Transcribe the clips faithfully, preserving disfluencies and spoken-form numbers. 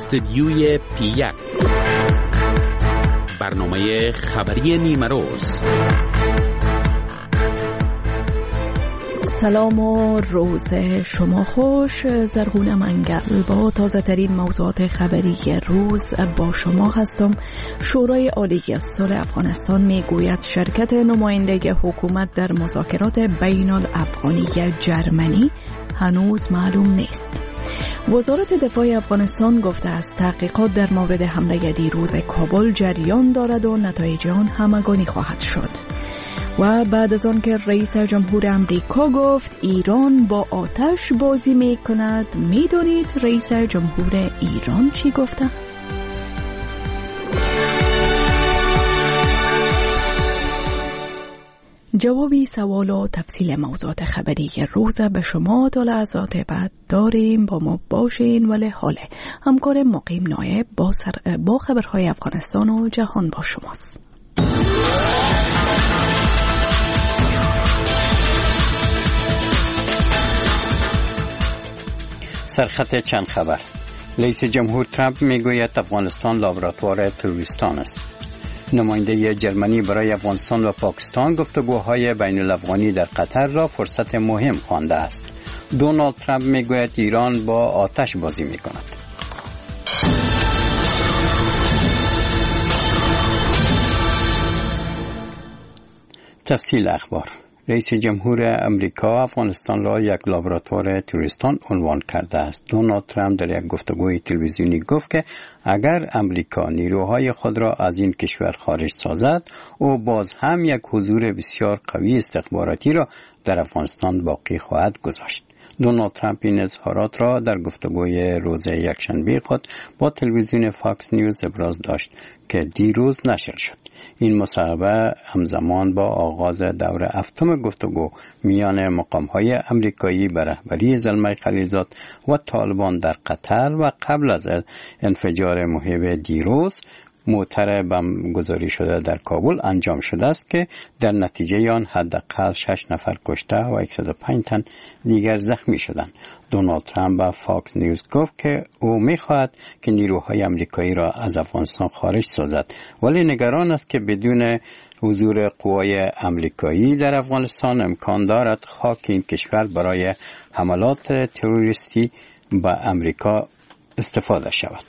استدیوی پی یک، برنامه خبری نیمه روز. سلام و روز شما خوش. زرغون منگل با تازه ترین موضوعات خبری روز با شما هستم. شورای عالی صلح افغانستان می گوید شرکت نماینده حکومت در مذاکرات بین الافغانی جرمنی هنوز معلوم نیست. وزارت دفاع افغانستان گفته است تحقیقات در مورد حمله دیروز کابل جریان دارد و نتایج آن همگانی خواهد شد. و بعد از آن که رئیس جمهور امریکا گفت ایران با آتش بازی می کند، می دانید رئیس جمهور ایران چی گفته؟ جوابی سوال و تفصیل موضوعات خبری روز به شما تا لحظات بعد داریم. با ما باشین. ولی حاله همکار مقیم نایب با, سر با خبرهای افغانستان و جهان با شماست. سرخط چند خبر. رئیس جمهور ترامپ میگوید افغانستان لابراتوار تروریستان است. نماینده جرمنی برای افغانستان و پاکستان گفتگوهای بین الافغانی در قطر را فرصت مهم خوانده است. دونالد ترامپ میگوید ایران با آتش بازی میکند. تفصیل اخبار. رئیس جمهور امریکا افغانستان را یک لابراتوار تروریستان عنوان کرده است. دونالد ترامپ در یک گفتگوی تلویزیونی گفت که اگر امریکا نیروهای خود را از این کشور خارج سازد، او باز هم یک حضور بسیار قوی استخباراتی را در افغانستان باقی خواهد گذاشت. دونالد ترامپ این اظهارات را در گفتگوی روز یکشنبه خود با تلویزیون فاکس نیوز ابراز داشت که دیروز نشر شد. این مصاحبه همزمان با آغاز دور هفتم گفتگو میان مقام‌های آمریکایی به رهبری زلمه خلیلزاد و طالبان در قطر و قبل از انفجار محیط دیروز موتر بم گذاری شده در کابل انجام شده است که در نتیجه آن حداقل شش نفر کشته و صد و پنج تن دیگر زخمی شدند. دونالد ترامپ با فاکس نیوز گفت که او می‌خواهد که نیروهای آمریکایی را از افغانستان خارج سازد، ولی نگران است که بدون حضور قوای آمریکایی در افغانستان امکان دارد خاک این کشور برای حملات تروریستی به آمریکا استفاده شود.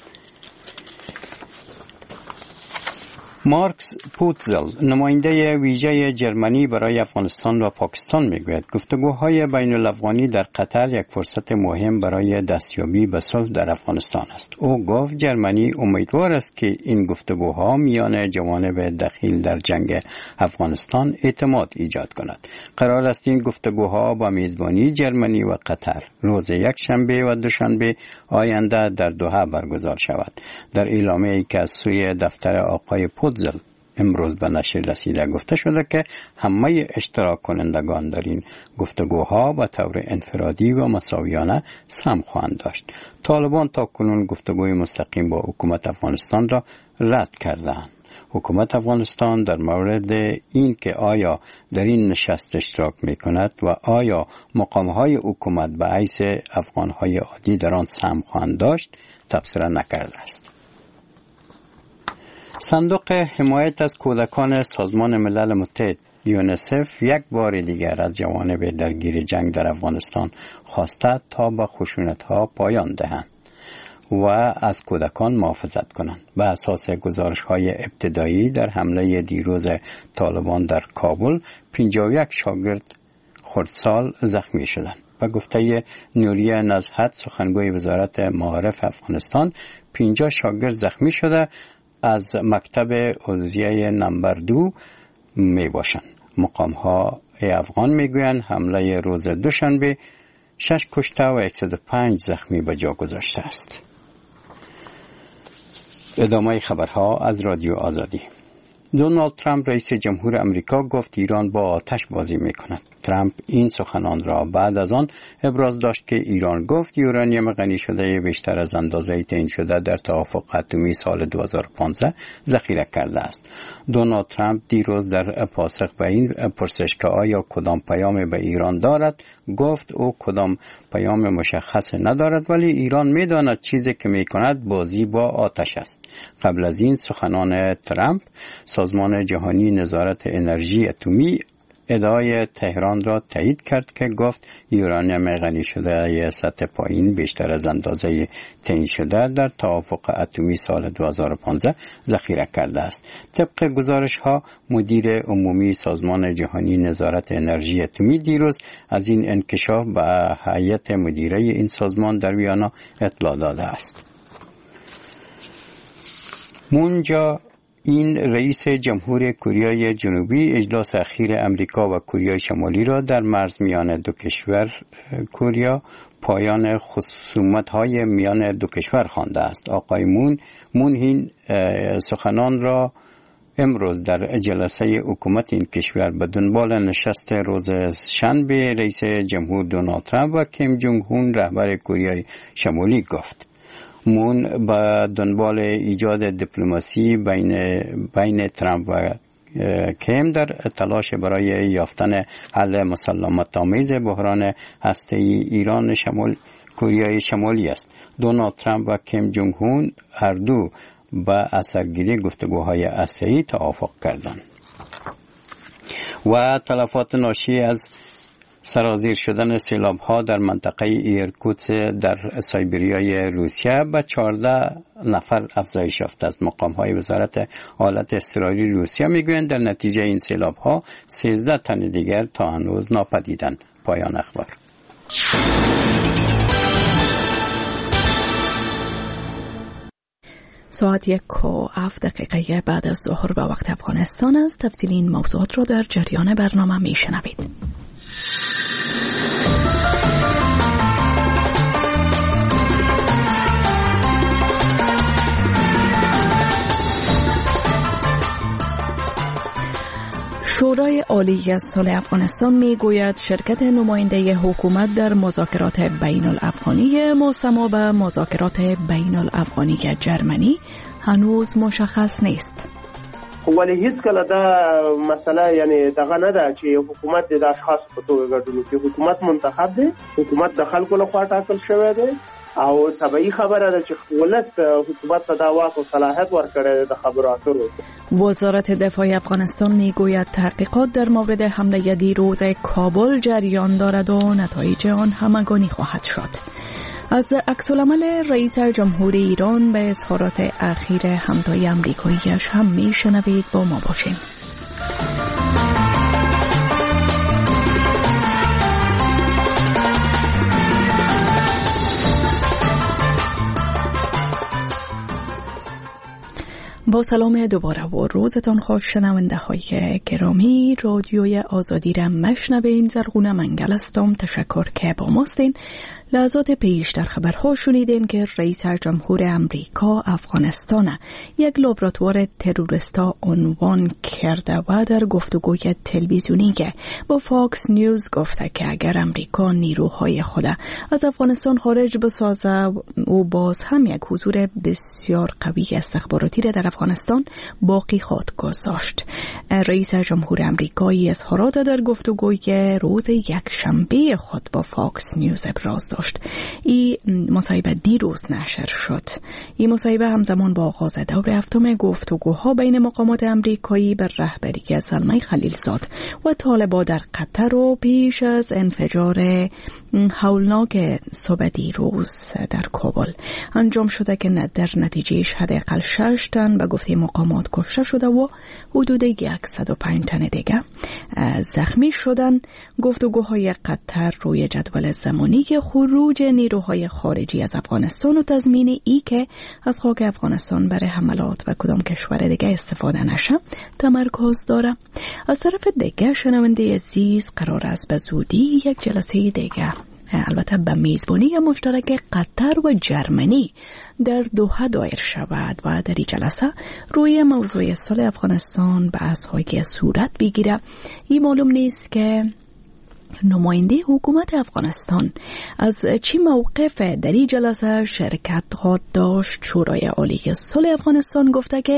مارکس پوتزل، نماینده ویژه جرمنی برای افغانستان و پاکستان میگوید گفتگوهای بین الافغانی در قطر یک فرصت مهم برای دستیابی به صلح در افغانستان است. او گفت جرمنی امیدوار است که این گفتگوها میان جوانب دخیل در جنگ افغانستان اعتماد ایجاد کند. قرار است این گفتگوها با میزبانی جرمنی و قطر روز یکشنبه و دوشنبه آینده در دوحه برگزار شود. در اعلامیه‌ای که از سوی دفتر آقای پوتزل امروز به نشر رسیده گفته شده که همه اشتراک کنندگان در این گفتگوها به طور انفرادی و مساویانه سهم خواهند داشت. طالبان تا کنون گفتگوی مستقیم با حکومت افغانستان را رد کردند. حکومت افغانستان در مورد این که آیا در این نشست اشتراک می کند و آیا مقامهای حکومت به حیث افغانهای عادی در آن سهم خواهند داشت تبصره نکرده است. صندوق حمایت از کودکان سازمان ملل متحد یونیسف یک بار دیگر از جوانب درگیر جنگ در افغانستان خواسته تا به خشونت‌ها پایان دهند و از کودکان محافظت کنند. به اساس گزارش‌های ابتدایی در حمله دیروز طالبان در کابل پنجاه و یک شاگرد خردسال زخمی شدند. به گفته نوریه نزهت سخنگوی وزارت معارف افغانستان، پنجاه شاگرد زخمی شده از مکتب عضویه نمبر دو می باشند. مقام ها افغان می گویند حمله روز دوشنبه شش کشته و صد و پنج زخمی به جا گذاشته است. ادامه خبرها از رادیو آزادی. دونالد ترامپ رئیس جمهور امریکا گفت ایران با آتش بازی میکند. ترامپ این سخنان را بعد از آن ابراز داشت که ایران گفت یورانیم غنی شده بیشتر از اندازه تعیین شده در توافق اتمی سال دو هزار و پانزده ذخیره کرده است. دونالد ترامپ دیروز در پاسخ به این پرسش که آیا کدام پیام به ایران دارد گفت او کدام پیام مشخص ندارد، ولی ایران میداند چیزی که میکند بازی با آتش است. قبل از این سخنان ترامپ سازمان جهانی نظارت انرژی اتمی ادعای تهران را تایید کرد که گفت یورانیم غنی شده سطح پایین بیشتر از اندازه تعیین شده در توافق اتمی سال دو هزار و پانزده ذخیره کرده است. طبق گزارش ها مدیر عمومی سازمان جهانی نظارت انرژی اتمی دیروز از این انکشاف به هیئت مدیره این سازمان در ویانا اطلاع داده است. مونجا این رئیس جمهور کره جنوبی اجلاس اخیر امریکا و کره شمالی را در مرز میان دو کشور کره پایان خصومت‌های میان دو کشور خوانده است. آقای مون مون این سخنان را امروز در جلسه حکومت این کشور به دنبال نشست روز شنبه رئیس جمهور دونالد ترامپ و کیم جونگ هون رهبر کره شمالی گفت. مون با دنبال ایجاد دیپلماسی بین بین ترامپ و کیم در تلاش برای یافتن حل مسالمت‌آمیز بحران هسته‌ای ایران شمال کره شمالی است. دونالد ترامپ و کیم جونگ هون هر دو با اثرگیری گفتگوهای هسته‌ای توافق کردند. و تلفات ناشی از سرازیر شدن سیلاب ها در منطقه ایرکوتسک در سایبریای روسیه به چهارده نفر افزایش یافته است. مقام های وزارت حالت اضطراری روسیه میگویند در نتیجه این سیلاب ها سیزده تن دیگر تا هنوز ناپدیدند. پایان اخبار. ساعت یک و هفت دقیقه بعد از ظهر به وقت افغانستان است. تفصیل این موضوعات را در جریان برنامه میشنوید. شورای عالی صلح افغانستان می گوید شرکت نماینده حکومت در مذاکرات بین الافغانی مسما به مذاکرات بین الافغانی جرمنی هنوز مشخص نیست. ولی هیڅ کله دا مسئله یعنی دغه نه ده چې حکومت د اشخاص په توګه ګډون کوي. حکومت منتخب دی، حکومت د خلکو لخوا ټاکل شوی دی او طبیعي خبره ده چې ولس حکومت ته دا واک او صلاحیت ورکړی د خبرو اترو. وزارت دفاع افغانستان میگوید تحقیقات در مورد حمله دیروز کابل جریان دارد و نتایج آن همگانی خواهد شد. از عکس‌العمل رئیس جمهور ایران به اظهارات اخیر همتای امریکایی‌اش هم میشنوید. با ما باشین. با سلام دوباره و روزتان خوش شنونده های گرامی. رادیوی آزادی را مشنوین. زرغونه منگل هستم. تشکر که با ماستین. لحظات پیش در خبرها شنیدین که رئیس جمهور امریکا افغانستان یک لابراتوار تروریستا عنوان کرده و در گفتگوی تلویزیونی با فاکس نیوز گفته که اگر امریکا نیروهای خود از افغانستان خارج بسازه و باز هم یک حضور بسیار قوی استخباراتی را در افغانستان باقی خواهد گذاشت. رئیس جمهور امریکایی اظهارات در گفتگوی روز یک شنبه خود با فاکس نیوز ابراز داشت. این مصاحبه دیروز نشر شد. این مصاحبه همزمان با آغاز دور هفتم گفتگوها بین مقامات امریکایی بر رهبری زلمه خلیلزاد و طالبان در قطر و پیش از انفجار هولناک صبح دیروز در کابل انجام شده که در نتیجهش حداقل شش تن به گفته مقامات کشته شده و حدود صد و پنج تن دیگه زخمی شدن. گفتگوهای قطر روی جدول زمانی که خروج نیروهای خارجی از افغانستان و تضمین ای که از خاک افغانستان برای حملات و کدام کشور دیگه استفاده نشه تمرکز داره. از طرف دیگه شنونده عزیز قرار است به زودی یک جلسه دیگه البته به میزبانی مشترک قطر و جرمنی در دوحه دایر شود و در این جلسه روی موضوع صلح افغانستان بحث‌های صورت بگیره. این معلوم نیست که نماینده حکومت افغانستان از چی موقف در این جلسه شرکت خواهد داشت. شورای عالی صلح افغانستان گفته که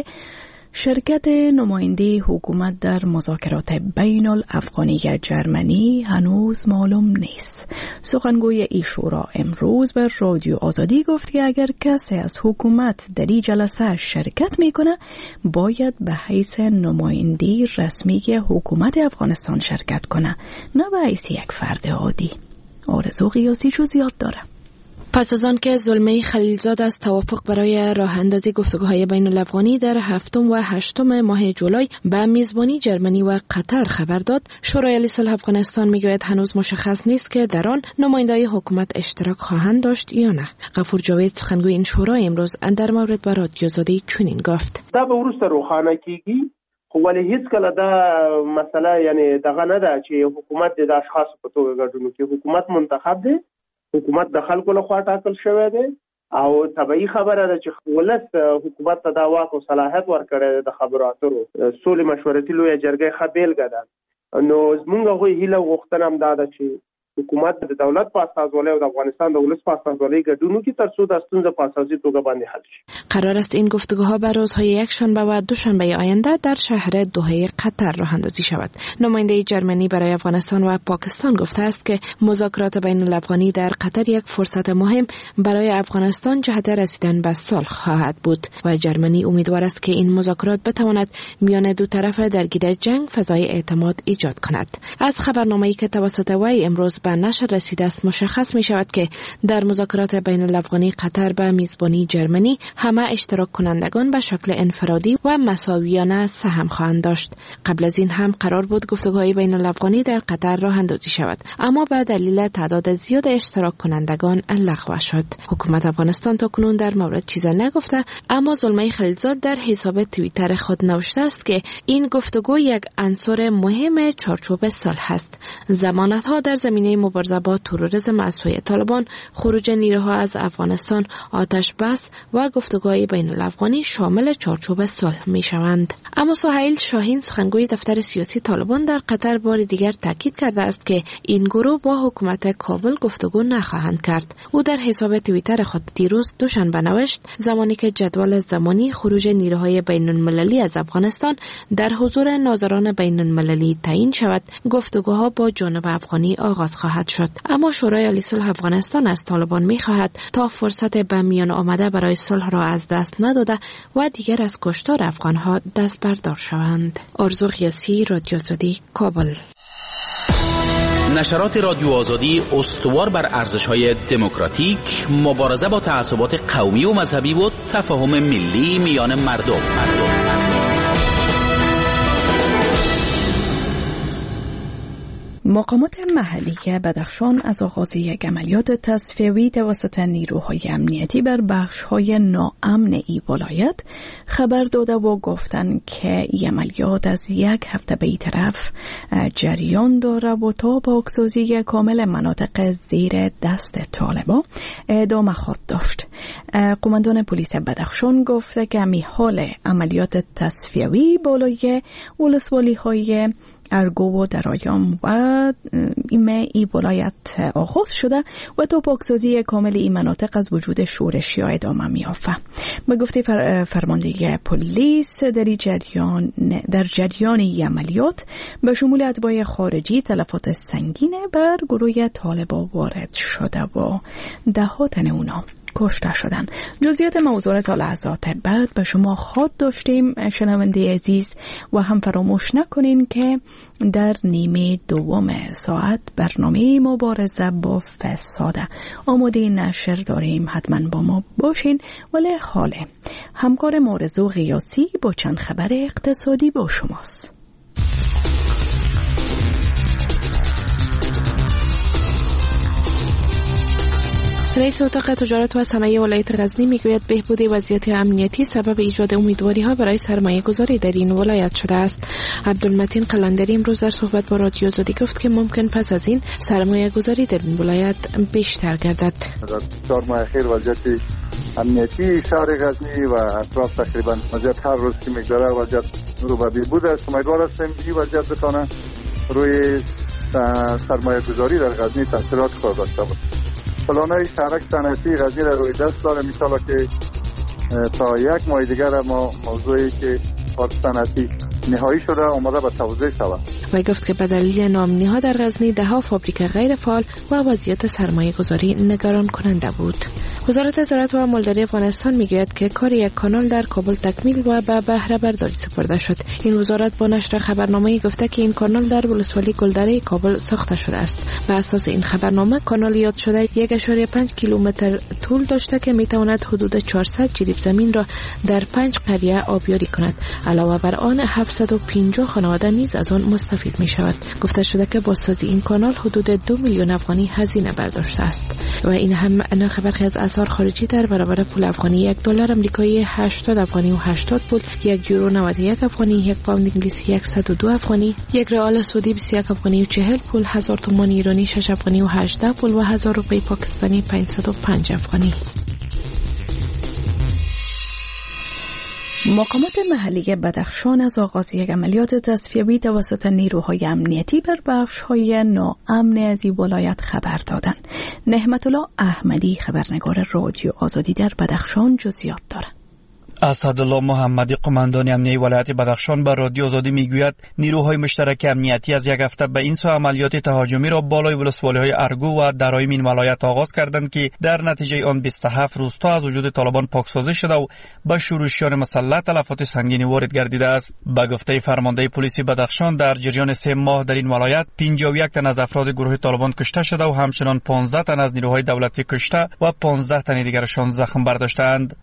شرکت نماینده حکومت در مذاکرات بین الافغانی جرمنی هنوز معلوم نیست. سخنگوی ای شورا امروز بر رادیو آزادی گفت که اگر کسی از حکومت در این جلسه شرکت میکنه باید به حیث نماینده رسمی حکومت افغانستان شرکت کنه، نه به حیث یک فرد عادی. آرزو قیاسی جزئیات داره. پس از آن که زلمه خلیلزاد از توافق برای راه اندازی گفتگوهای بین الافغانی در هفتم و هشتم ماه جولای به میزبانی جرمنی و قطر خبر داد، شورای عالی صلح افغانستان میگوید هنوز مشخص نیست که در آن نمایندگان حکومت اشتراک خواهند داشت یا نه. غفور جاوید سخنگوی این شورا امروز در مورد با رادیو آزادی چنین گفت: دا به وروسته روښانه کیږي، خو ولې هیڅ کله دا مسله یعنی دغه نه ده چې حکومت د اشخاص په توګه ګډون کوي. حکومت منتخب دی، حکومت د خلکو لخوا ټاکل شوی دی او طبیعي خبره ده چې ولس حکومت ته دا واک او صلاحیت ورکړی دی د خبرو اترو. سولې مشورتي لویه جرګه ښه بیلګه ده. نو زمونږ هغوی هیله او غوښتنه هم دا ده چې حکومت د دولت په استازولۍ او د افغانستان د ولس په استازولۍ ګډون وکړي تر څو د ستونزه په اساسي توګه باندې حل شي. قرار است این گفتگوها به روزهای یکشنبه و دوشنبه آینده در شهر دوحه قطر راه اندازی شود. نماینده جرمنی برای افغانستان و پاکستان گفته است که مذاکرات بین الافغانی در قطر یک فرصت مهم برای افغانستان جهت رسیدن به صلح خواهد بود و جرمنی امیدوار است که این مذاکرات بتواند میان دو طرف درگیر جنگ فضای اعتماد ایجاد کند. از خبرنامه‌ای که توسط وی امروز به نشر رسیده است مشخص می شود که در مذاکرات بین الافغانی قطر به میزبانی جرمنی همه اشتراک کنندگان به شکل انفرادی و مساویانه سهم خواهند داشت. قبل از این هم قرار بود گفتگوهای بین الافغانی در قطر راه اندازی شود، اما به دلیل تعداد زیاد اشتراک کنندگان لغو شد. حکومت افغانستان تا کنون در مورد چیزی نگفته، اما زلمه خلیلزاد در حساب توییتر خود نوشته است که این گفتگو یک عنصر مهم چارچوب صلح است. ضمانت‌ها در زمینه مبارزه با تروریسم از سوی طالبان، خروج نیروها از افغانستان، آتش بس و گفتگوهای بین الافغانی شامل چارچوب صلح می شوند. اما سهیل شاهین سخنگوی دفتر سیاسی طالبان در قطر بار دیگر تاکید کرده است که این گروه با حکومت کابل گفتگو نخواهند کرد. او در حساب توییتر خود دیروز دوشنبه نوشت زمانی که جدول زمانی خروج نیروهای بین المللی از افغانستان در حضور ناظران بین المللی تعیین شود، گفتگوها با جانب افغانی آغاز خواهد شد. اما شورای عالی صلح افغانستان از طالبان می خواهد تا فرصت به میان آمده برای صلح را از دست نداده و دیگر از کشتار افغانها دست بردار شوند. آرزو قیاسی، رادیو آزادی، کابل. نشرات رادیو آزادی استوار بر ارزش‌های دموکراتیک، مبارزه با تعصبات قومی و مذهبی و تفاهم ملی میان مردم. مردم. مقامات محلی بدخشان از آغاز یک عملیات تصفیوی توسط نیروهای امنیتی بر بخش‌های ناامن ای ولایت خبر داده و گفتند که این عملیات از یک هفته به این طرف جریان داره و تا پاکسازی کامل مناطق زیر دست طالبان ادامه خواهد داشت. قماندان پلیس بدخشان گفته که می حال عملیات تصفیوی بالای ولسوالی‌های ارگو و درایام و ایمه ای ولایت آغاز شده و تا پاکسازی کامل این مناطق از وجود شورشی ها ادامه می یافته. به گفته فر فرماندهی پلیس در جریان در جریان این عملیات به شمول اتباع خارجی تلفات سنگین بر گروه طالبان وارد شده و ده تن اونا کشته شدن. جزئیات موضوع تا لحظات بعد به شما خواهد داشتیم شنونده عزیز و هم فراموش نکنین که در نیمه دوم ساعت برنامه مبارزه با فساد آماده نشر داریم. حتما با ما باشین. ولی حاله همکار آرزو قیاسی با چند خبر اقتصادی با شماست. رئیس اتاق تجارت و صنایع ولایت غزنی میگوید بهبود وضعیت امنیتی سبب ایجاد امیدواری ها برای سرمایه گذاری در این ولایت شده است. عبدالمتین قلندری امروز در صحبت با رادیو آزادی گفت که ممکن پس از این سرمایه گذاری در این ولایت بیشتر گردد. چهار ماه اخیر وضعیت امنیتی شهر غزنی و اطراف تقریبا وضعیت هر روز که میگذره وضعیت رو به بهبود است. امیدوار هستیم این وضعیت بتونه روی سرمایه گذاری در غزنی تاثیرات خود داشته باشه. پلان‌های شهرک صنعتی غزنی را روی دست داره. می‌شود که تا یک ماه دیگر ما موضوعی که پارک صنعتی نهایی شده آماده به توزیع شود. و گفت که به دلیل ناامنی‌ها در غزنی ده‌ها فابریک غیر فعال و وضعیت سرمایه گذاری نگران کننده بود. وزارت زراعت و مالداری افغانستان میگوید که کار یک کانال در کابل تکمیل و به بهره برداری سپرده شد. این وزارت با نشر خبرنامه‌ای گفته که این کانال در ولسوالی گلدره کابل ساخته شده است. بر اساس این خبرنامه کانال یاد شده یک و پنج کیلومتر طول داشته که میتواند حدود چهارصد جریب زمین را در پنج قریه آبیاری کند. علاوه بر آن هفتصد و پنجاه خانواده نیز از آن مستفید می شود. گفته شده که با سازی این کانال حدود دو میلیون افغانی هزینه برداشته است. و این هم نرخ برخی از اسعار خارجی در برابر پول افغانی: یک دلار آمریکایی هشتاد افغانی و هشتاد پول، یک یورو نود و یک افغانی، یک پوند انگلیسی صد و دو افغانی، یک ریال سعودی بیست و یک افغانی و چهل پول، هزار تومان ایرانی شش افغانی و هجده پول و هزار روپیه پاکستانی پانصد و پنج افغانی. مقامات محلی بدخشان از آغاز یک عملیات تصفیه‌ای توسط نیروهای امنیتی بر بخش‌های ناامن از این ولایت خبر دادند. نعمت الله احمدی، خبرنگار رادیو آزادی در بدخشان، جزئیات دارد. اسدالله محمدی، قماندان امنیتی ولایت بدخشان، به رادیو آزادی میگوید نیروهای مشترک امنیتی از یک هفته به این سو عملیات تهاجمی را بالای ولسوالی‌های ارگو و درایم این ولایت آغاز کردند که در نتیجه آن بیست و هفت روستا از وجود طالبان پاکسازی شده و به شورشیان مسلح تلفات سنگینی وارد گردیده است. به گفته فرمانده پلیس بدخشان در جریان سه ماه در این ولایت پنجاه و یک تن از افراد گروه طالبان کشته شده و همچنان پانزده تن از نیروهای دولتی کشته و پانزده تن دیگرشان زخم برداشتند.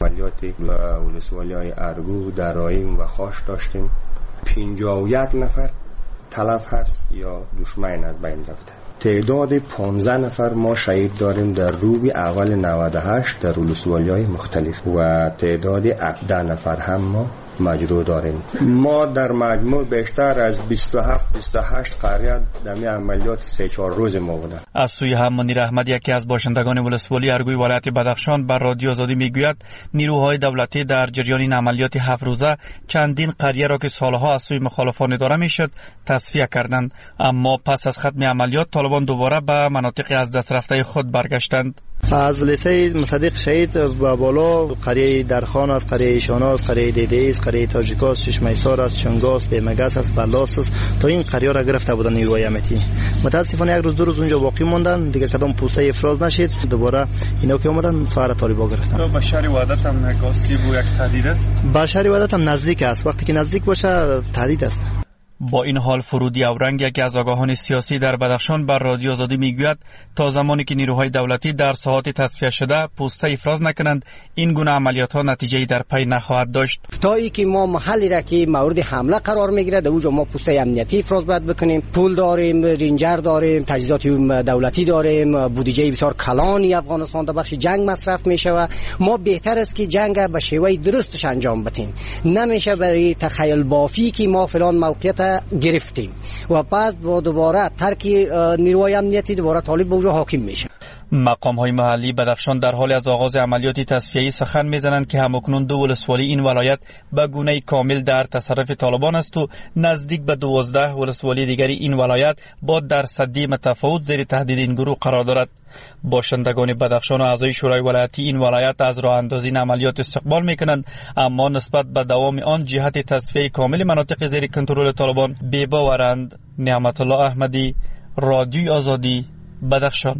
ولسوالی‌های ارگو، درایم و خاش داشتیم. پنجاه و یک نفر تلف هست یا دشمن از بین رفته. تعداد پانزده نفر ما شهید داریم در روبی اول نود و هشت در ولسوالی‌های مختلف و تعداد هفده نفر هم ما مجروح داریم. ما در مجموع بیشتر از بیست و هفت بیست و هشت قریه در عملیات سه چهار روز ما بوده. از سوی هم منیر احمد، یکی از باشندگان ولسوالی ارگوی ولایت بدخشان، بر رادیو آزادی میگوید نیروهای دولتی در جریان این عملیات هفت روزه چندین قریه را که سالها از سوی مخالفان اداره میشد تصفیه کردند، اما پس از ختم عملیات طالبان دوباره به مناطق از دست رفته خود برگشتند. از لیسه مصدق شهید از بالا، قریه درخان است، قریه شاناس، قریه دیده است، قریه تاجیکاس، چشمیسار است، چنگاس، بیمگس است، بلاس است، تا این قریه را گرفته بودن نیروهای امنیتی. متاسفانه یک روز دو روز اونجا باقی موندن، دیگه کدام پوسته افراز نشید، دوباره اینا که اومدن سایر طالبا گرفتن. تو به شهر وحدت هم نگاسی بو یک تهدید است؟ به شهر وحدت هم نزدیک است، وقتی که نزدیک باشه تهدید است. با این حال فرودی اورنگ، یکی از آگاهان سیاسی در بدخشان، بر رادیو آزادی میگوید تا زمانی که نیروهای دولتی در ساحات تصفیه شده پوسته افراز نکنند این گونه عملیات ها نتیجه‌ای در پی نخواهد داشت. تا ای که ما محلی را که مورد حمله قرار میگیره در اونجا ما پوسته امنیتی افراز باید بکنیم. پول داریم، رینجر داریم، تجهیزات دولتی داریم، بودجه بسیار کلانی افغانستان در بخش جنگ مصرف میشه. ما بهتر است که جنگ به شیوه درستش انجام بدیم. نمیشه برای تخیل بافی که ما فلان موقعیت گرفتیم و بعد با دوباره ترک نیروهای امنیتی دوباره طالب به اونجا حاکم میشه. مقام های محلی بدخشان در حال از آغاز عملیات تصفیه‌ای سخن میزنند که همکنون دو ولسوالی این ولایت به گونه کامل در تصرف طالبان است و نزدیک به دوازده ولسوالی دیگری این ولایت با درصدی متفاوت زیر تهدید این گروه قرار دارد. باشندگان بدخشان و اعضای شورای ولایتی این ولایت از راه اندازی عملیات استقبال میکنند، اما نسبت به دوام آن جهت تصفیه کامل مناطق زیر کنترل طالبان بی‌باورند. نعمت الله احمدی، رادیوی آزادی، بدخشان.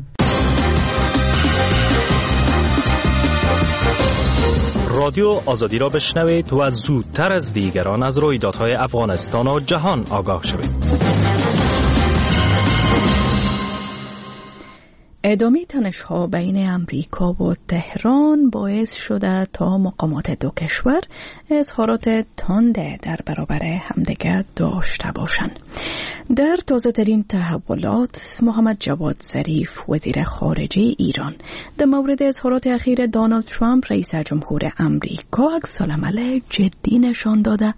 رادیو آزادی را بشنوید و زودتر از دیگران از رویدادهای افغانستان و جهان آگاه شوید. ادامه تنش‌ها بین امریکا و تهران باعث شده تا مقامات دو کشور اظهارات تند در برابر همدیگر داشته باشند. در تازه ترین تحولات، محمد جواد ظریف وزیر خارجه ایران در مورد اظهارات اخیر دونالد ترامپ رئیس جمهور امریکا عکس‌العمل جدی نشان داده.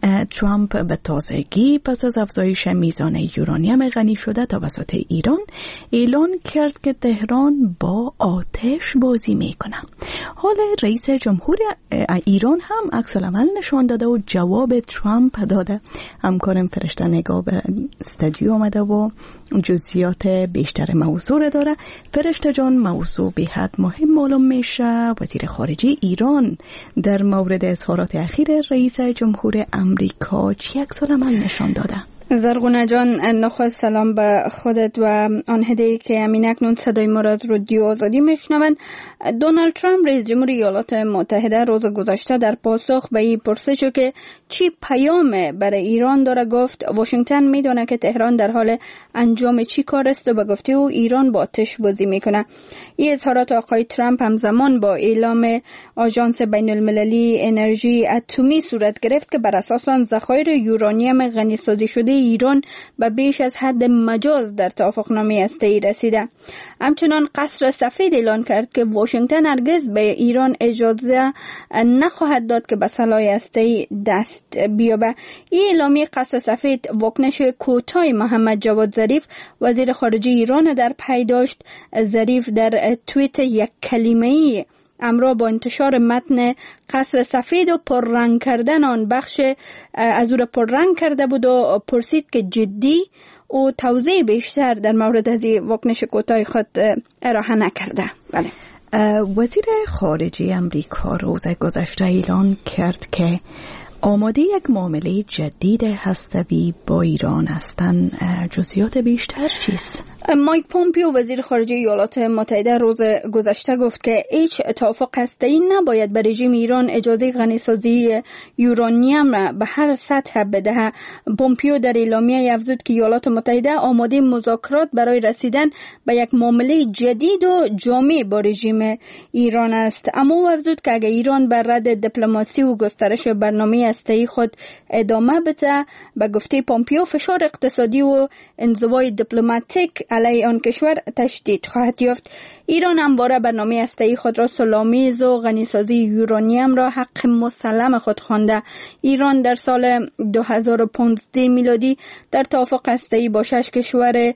ترامپ به تازگی پس از افزایش میزان یورانیم غنی شده توسط ایران اعلان کرد که تهران با آتش بازی میکنه. حال رئیس جمهور ایران هم عکس‌العمل نشان داده و جواب ترامپ داده. همکارم فرشته نگاه به استودیو آمده و جزئیات بیشتر موضوع داره. فرشته جان، موضوع به حد مهم معلوم میشه. وزیر خارجه ایران در مورد اظهارات اخیر رئیس جمهور امریکا چی عکس‌العمل نشان داده؟ زرغونه جان، نخست سلام به خودت و آن هدیه که همین اکنون صدای ما را از رادیو آزادی میشنوند. دونالد ترامپ رئیس جمهور ایالات متحده روز گذشته در پاسخ به این پرسش که چی پیام برای ایران داره گفت واشنگتن میدونه که تهران در حال انجام چی کار است و به گفته او ایران با آتش بازی میکنه. این اظهارات آقای ترامپ همزمان با اعلام آژانس بین المللی انرژی اتمی صورت گرفت که بر اساس آن ذخایر یورانیم غنی سازی شده ایران به بیش از حد مجاز در توافقنامه هسته‌ای رسیده. همچنان قصر سفید اعلان کرد که واشنگتن هرگز به ایران اجازه نخواهد داد که به سلاح هسته‌ای دست بیابه. این اعلامیه قصر سفید واکنش کوتاه محمد جواد ظریف وزیر خارجه ایران در پی داشت. ظریف در توییت یک کلمه‌ای همراه با انتشار متن قصر سفید و پررنگ کردن آن بخش از او را پررنگ کرده بود و پرسید که جدی و توضیح بیشتر در مورد از واکنش کوتاه خود ارائه نکرده. بله. وزیر خارجه امریکا روز گذشته اعلان کرد که آماده یک معامله جدید هسته‌ای با ایران هستند. جزئیات بیشتر چیست؟ مایک پومپیو وزیر خارجه ایالات متحده روز گذشته گفت که هیچ توافق هسته‌ای نباید به رژیم ایران اجازه غنی‌سازی یورانیم را به هر سطح بدهد. پومپیو در اعلامیه افزود که ایالات متحده آماده مذاکرات برای رسیدن به یک معامله جدید و جامع با رژیم ایران است. اما او افزود که اگر ایران بر رد دیپلماسی و گسترش برنامه هسته‌ای خود ادامه بده، به گفته پومپیو فشار اقتصادی و انزوای دیپلماتیک علیه آن کشور تشدید خواهد یافت. ایران همواره برنامه هسته‌ای خود را صلح‌آمیز و غنی‌سازی یورانیم را حق مسلم خود خوانده. ایران در سال دو هزار و پانزده میلادی در توافق هسته‌ای با شش کشور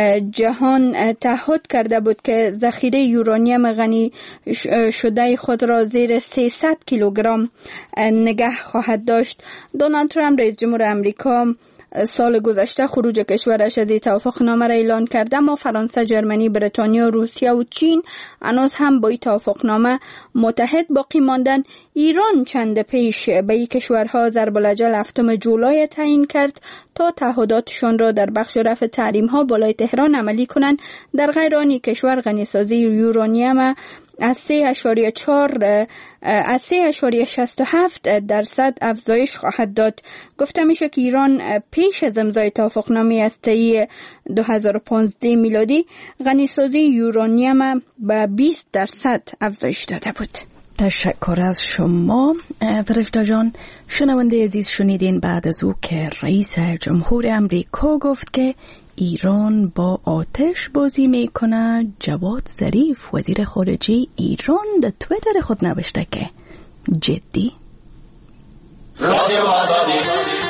جهان تعهد کرده بود که ذخیره یورانیم غنی شده خود را زیر سیصد کیلوگرم نگه خواهد داشت. دونالد ترامپ رئیس جمهور امریکا سال گذشته خروج کشورش از این توافقنامه را اعلان کرده، اما فرانسه، جرمنی، بریتانیا، روسیه و چین هنوز هم با این توافقنامه متحد باقی ماندن. ایران چند پیش به این کشورها ضرب الاجل هفتم جولای تعیین کرد تا تعهداتشان را در بخش رفع تحریم‌ها بالای تهران عملی کنند. در غیر آن کشور غنی‌سازی یورانیم از سه اشاریه چهار از سه اشاریه شصت و هفت درصد افزایش خواهد داد. گفته میشه که ایران پیش از امضای توافقنامه هسته‌ای دو هزار و پانزده میلادی غنی‌سازی یورانیم به بیست درصد افزایش داده بود. تشکر از شما فرشته جان. شنونده عزیز، شنیدین بعد از او که رئیس جمهور امریکا گفت که ایران با آتش بازی میکنه. جواد ظریف وزیر خارجه ایران در توییتر خود نوشته که جدی. رادیو آزادی.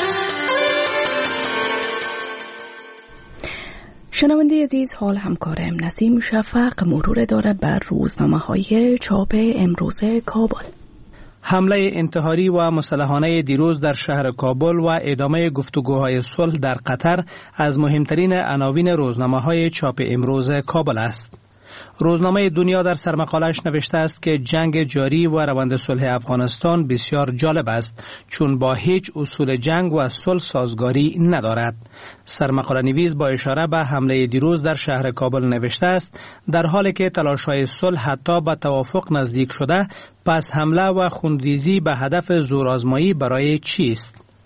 شنونده عزیز، حال همکارم نسیم شفق مرور داره بر روزنامه های چاپ امروز کابل. حمله انتحاری و مسلحانه دیروز در شهر کابل و ادامه گفتگوهای صلح در قطر از مهمترین عناوین روزنامه‌های چاپ امروز کابل است. روزنامه دنیا در سرمقاله‌اش نوشته است که جنگ جاری و روند صلح افغانستان بسیار جالب است، چون با هیچ اصول جنگ و صلح سازگاری ندارد. سرمقاله نویس با اشاره به حمله دیروز در شهر کابل نوشته است در حالی که تلاش‌های صلح حتی به توافق نزدیک شده، پس حمله و خونریزی به هدف زورآزمایی برای چیست؟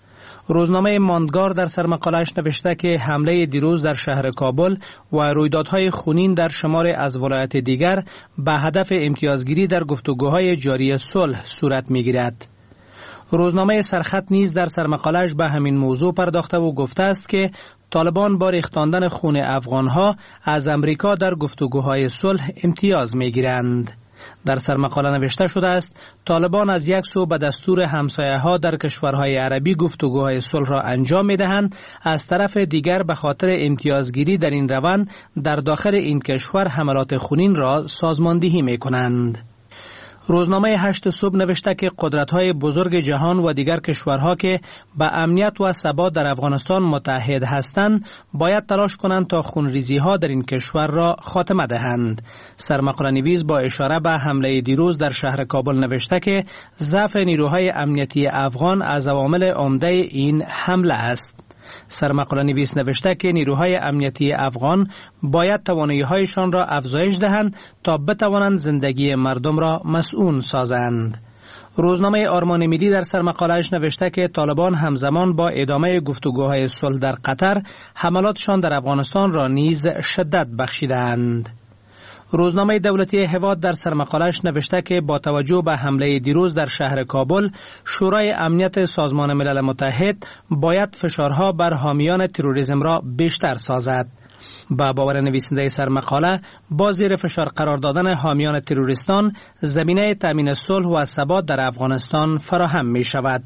روزنامه ماندگار در سرمقاله‌اش نوشته که حمله دیروز در شهر کابل و رویدادهای خونین در شمار از ولایت دیگر به هدف امتیازگیری در گفتگوهای جاری صلح صورت می‌گیرد. روزنامه سرخط نیز در سرمقاله‌اش به همین موضوع پرداخته و گفته است که طالبان با ریختاندن خون افغانها از امریکا در گفتگوهای صلح امتیاز می‌گیرند. در سرمقاله نوشته شده است طالبان از یک سو به دستور همسایه‌ها در کشورهای عربی گفتگوهای صلح را انجام می‌دهند، از طرف دیگر به خاطر امتیازگیری در این روند در داخل این کشور حملات خونین را سازماندهی می‌کنند. روزنامه هشت صبح نوشته که قدرت‌های بزرگ جهان و دیگر کشورها که به امنیت و ثبات در افغانستان متحد هستند باید تلاش کنند تا خونریزی‌ها در این کشور را خاتمه دهند. سرمقاله نویس با اشاره به حمله دیروز در شهر کابل نوشته که ضعف نیروهای امنیتی افغان از عوامل عمده این حمله است. سرمقاله نویس نوشته که نیروهای امنیتی افغان باید توانایی‌هایشان را افزایش دهند تا بتوانند زندگی مردم را مسئول سازند. روزنامه آرمان ملی در سرمقاله‌اش نوشته که طالبان همزمان با ادامه گفتگوهای صلح در قطر حملاتشان در افغانستان را نیز شدت بخشیدند. روزنامه دولتی هواد در سرمقاله‌اش نوشته که با توجه به حمله دیروز در شهر کابل، شورای امنیت سازمان ملل متحد باید فشارها بر حامیان تروریسم را بیشتر سازد. با باور نویسنده سرمقاله، با زیر فشار قرار دادن حامیان تروریستان، زمینه تامین صلح و ثبات در افغانستان فراهم می شود.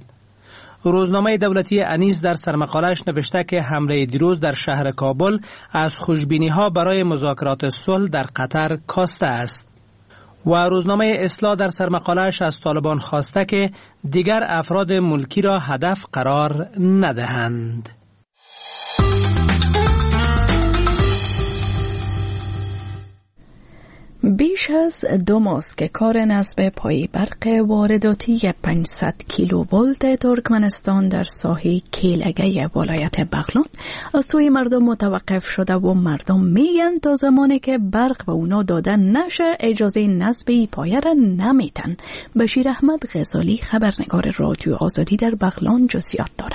روزنامه دولتی انیس در سرمقاله‌اش نوشته که حمله دیروز در شهر کابل از خوشبینی‌ها برای مذاکرات صلح در قطر کاسته است. و روزنامه اصلاح در سرمقاله‌اش از طالبان خواسته که دیگر افراد ملکی را هدف قرار ندهند. بیش از دو ماست که کار نصب پای برق وارداتی پانصد کیلوولت ترکمنستان در ساحه کیلگه ولایت بغلان از سوی مردم متوقف شده و مردم میگن تا زمانی که برق به اونا دادن نشه اجازه نصب پایه را نمیتن. بشیر احمد غزالی خبرنگار رادیو آزادی در بغلان جزئیات داره.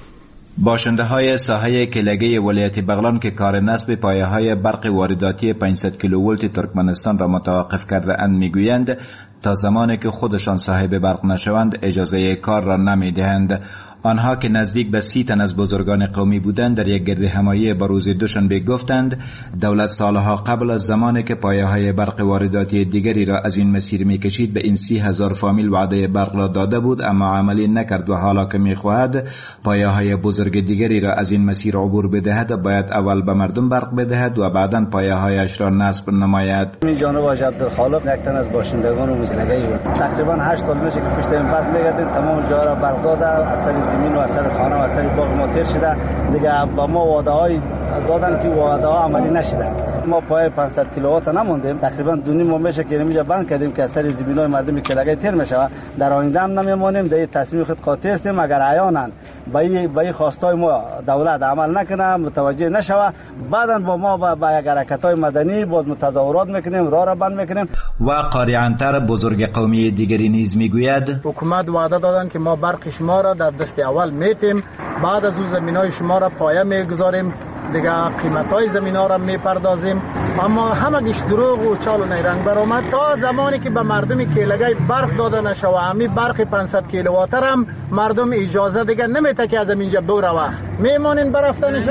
باشنده های ساحه کلگه ولایت بغلان که کار نصب پایه های برق وارداتی پانصد کیلوولت ترکمنستان را متوقف کرده اند میگویند تا زمانی که خودشان صاحب برق نشوند اجازه کار را نمیدهند. آنها که نزدیک به سی تن از بزرگان قومی بودند در یک گرد همایی با روز دوشنبه گفتند دولت سالها قبل از زمانی که پایه های برق وارداتی دیگری را از این مسیر میکشید به این سی هزار فامیل وعده برق را داده بود، اما عملی نکرد و حالا که میخواهد پایه های بزرگ دیگری را از این مسیر عبور بدهد باید اول به مردم برق بدهد و بعدا پایه هایش را نصب نماید. من جانب حاج عبدالخالق یک تن از باشندگان و مسلگی تقریبا هشت سال میشه که پشت این برق میگردیم، تمام جا را برق داده، از سر زمین و از سر خانه و از سر باغ ما تیر شده. دیگه با ما وعده های دادن که وعده ها عملی نشده. ما پای پانصد کیلووات نموندیم، تقریبا دو نیم ماه میشه که اینجا بند کردیم که از سر زمینای مردم کلگه تیر میشه. در آینده هم نمیمونیم، در تصمیم خود قاطع هستیم. اگر عیانا به به خواستای ما دولت عمل نکنه، متوجه نشوه، بعداً با ما با یک حرکت‌های مدنی باز متظاهرات میکنیم، راه را بند میکنیم. و قاریانتر بزرگ قومی دیگری نیز میگوید حکومت وعده دادن که ما برق شما را در دست اول میتیم، بعد از اون زمینای شما را پایه میگذاریم، دیگه قیمت‌های زمینا را میپردازیم، اما همگیش دروغ و چال و نیرنگ برآمد. تا زمانی که به مردم کیلگه برق داده نشوه، همین برق پانصد کیلووات هم مردم اجازه دیگه نمیته که از اینجا بروه، میمونین برفتنش.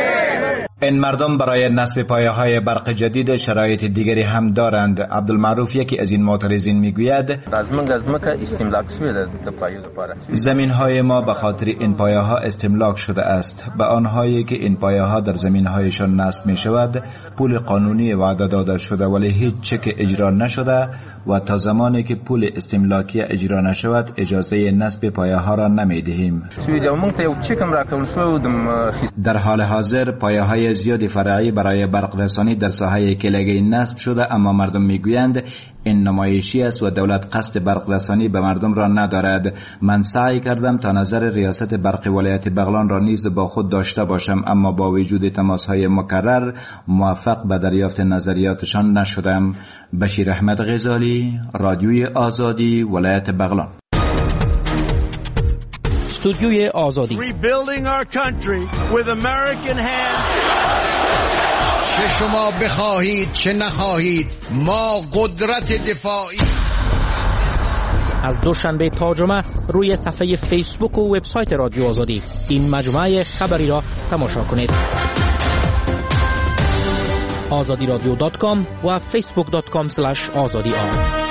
این مردم برای نصب پایه های برق جدید شرایط دیگری هم دارند. عبدالمعروف یکی از این معترضین میگوید زمین های ما به خاطر این پایه ها استملاک شده است. به آنهایی که این پایه ها در زمین هایشان نصب می شود پول قانونی وعده داده شده ولی هیچ چک اجرا نشده و تا زمانی که پول استملاکی اجرا نشود اجازه نصب پایه ها را نمی دهیم. در حال حاضر پایه های زیادی فرعی برای برق رسانی در ساحه کلگه نصب شده، اما مردم میگویند این نمایشی است و دولت قصد برق رسانی به مردم را ندارد. من سعی کردم تا نظر ریاست برق ولایت بغلان را نیز با خود داشته باشم، اما با وجود تماس های مکرر موفق به دریافت نظریاتشان نشدم. بشیر احمد غزالی، رادیوی آزادی، ولایت بغلان. استودیوی آزادی. Rebuilding our country with American hands. چه شما بخواهید چه نخواهید ما قدرت دفاعی. از دوشنبه تا جمعه روی صفحه فیسبوک و وبسایت رادیو آزادی این مجموعه خبری را تماشا کنید. آزادی رادیو دات کام و فیسبوک دات کام اسلش آزادی آن.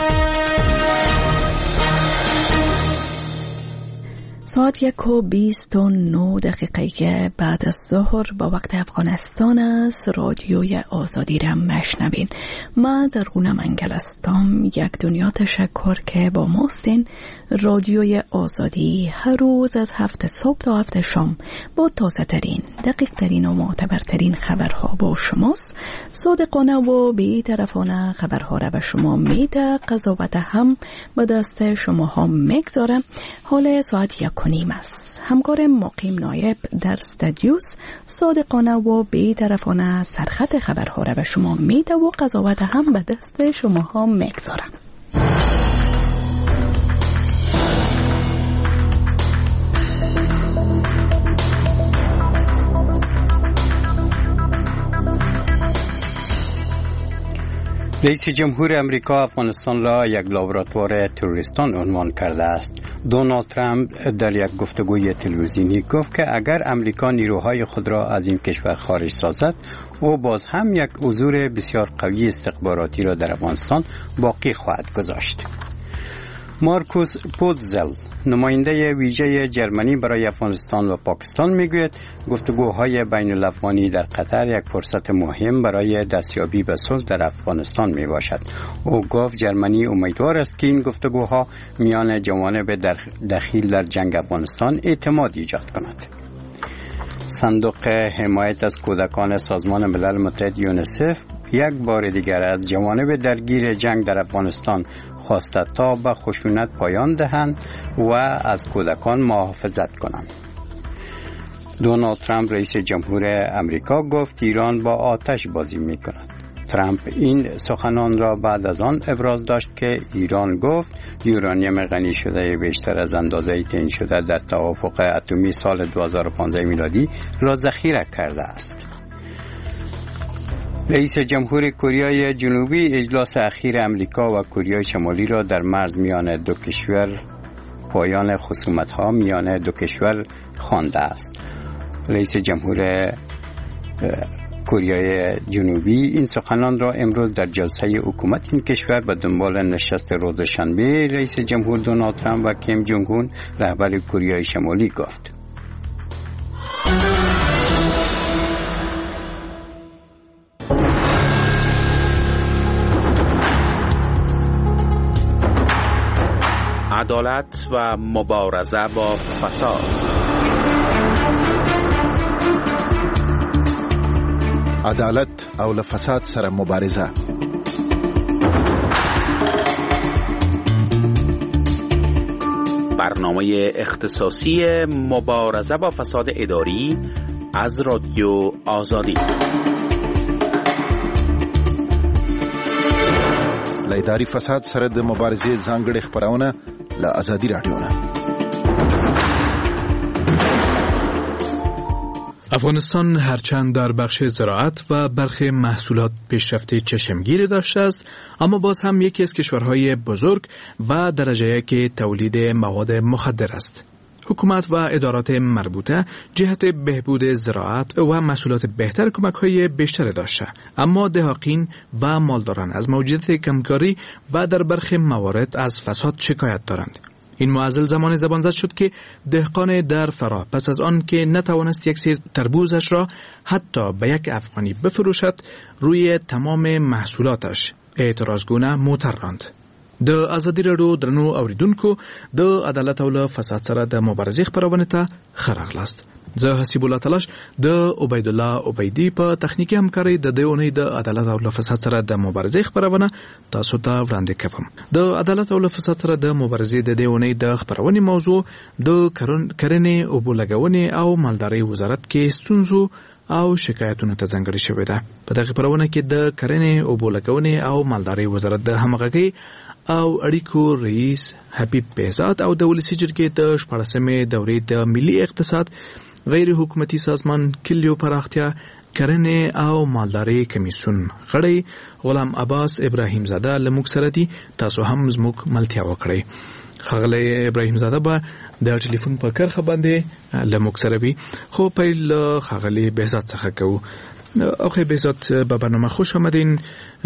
ساعت یک و بیست و نه دقیقه بعد از ظهر با وقت افغانستان است. رادیوی آزادی را مشنوین. من زرغونه منگل هستم. یک دنیا تشکر که با ماستین. رادیوی آزادی هر روز از هفت صبح تا هفت شام با تازه ترین، دقیق ترین و معتبرترین خبرها با شماست. صادقانه و بی‌طرفانه خبرها را به شما میده. قضاوت هم به دست شما ها میگذاره. حال ساعت یک کنیم است. همکار مقیم نایب در استودیوس صادقانه و بی‌طرفانه سرخط خبرها را به شما میده و قضاوت هم به دست شما ها میگذاره. رئیس جمهور امریکا افغانستان را یک لابراتوار تروریستان عنوان کرده است. دونالد ترامپ در یک گفتگوی تلویزیونی گفت که اگر امریکا نیروهای خود را از این کشور خارج سازد، او باز هم یک حضور بسیار قوی استخباراتی را در افغانستان باقی خواهد گذاشت. مارکوس پودزل، نماینده ویژه جرمنی برای افغانستان و پاکستان میگوید گفتگوهای بین الافغانی در قطر یک فرصت مهم برای دستیابی به صلح در افغانستان می باشد. او گفت جرمنی امیدوار است که این گفتگوها میان جوانب دخیل در جنگ افغانستان اعتماد ایجاد کند. صندوق حمایت از کودکان سازمان ملل متحد یونیسف یک بار دیگر از جوانب درگیر جنگ در افغانستان خواسته تا به خشونت پایان دهند و از کودکان محافظت کنند. دونالد ترامپ رئیس جمهور امریکا گفت ایران با آتش بازی می کند. ترامپ این سخنان را بعد از آن ابراز داشت که ایران گفت یورانیم غنی شده بیشتر از اندازه تعیین شده در توافق اتمی سال دو هزار و پانزده میلادی را ذخیره کرده است. رئیس جمهور کره جنوبی اجلاس اخیر امریکا و کره شمالی را در مرز میان دو کشور پایان خصومت‌ها میان دو کشور خوانده است. رئیس جمهور کره جنوبی این سخنان را امروز در جلسه حکومت این کشور به دنبال نشست روز شنبه رئیس جمهور دونالد ترامپ و کیم جونگ اون رهبر کره شمالی گفت. عدالت و مبارزه با فساد. عدالت او فساد سره مبارزه. برنامه اختصاصی مبارزه با فساد اداری از رادیو آزادی. لایداری فساد سره د مبارزې ځانګړې خبرونه له آزادی رادیو نه. افغانستان هرچند در بخش زراعت و برخی محصولات پیشرفت چشمگیری داشته است، اما باز هم یکی از کشورهای بزرگ و درجه یک تولید مواد مخدر است. حکومت و ادارات مربوطه جهت بهبود زراعت و محصولات بهتر کمک‌های بیشتری داشته، اما دهقین و مالداران از موجودیت کمکاری و در برخی موارد از فساد شکایت دارند. این معضل زمان زبانزد شد که دهقان در فراه پس از آن که نتوانست یک سیر تربوزش را حتی به یک افغانی بفروشد، روی تمام محصولاتش اعتراضگونه موتر راند. د آزادی راډیو درنو اوریدونکو، د عدالت او له فساد سره د مبارزې خبرونه ته ښه راغلاست. زه حسیب الله تلاش د عبید الله عبیدی په تخنیکی همکارۍ د دې اونۍ د عدالت او له فساد سره د مبارزې خبرونه تاسو ته وړاندې کوم. د عدالت او له فساد سره د مبارزې د دې اونۍ د خبرونې موضوع د کرنې او بولګونې او مالدارۍ وزارت کې ستونزو او شکایتونو ته ځانګړې شوې ده. په دغه خبرونه کې د کرنې او بولګونې او مالدارۍ وزارت د همغږۍ او اړیکو رئیس حبیب بهزاد او د ولسي جرګې د شپاړسمې دورې د ملي اقتصاد غیر حکومتي سازمان کلیو پراختیا کرنې او مالدارۍ کمیسیون غړی غلام عباس ابراهیم زاده لموږ سره دي. تاسو هم زموږ ملتیا وکړئ. خغلی ابراهیم زاده به د ټلیفون په کرخه باندې لموږ سره وي. خو پیل خغلی بهزاد څخه کوو. آقای بهزاد به برنامه خوش آمدین.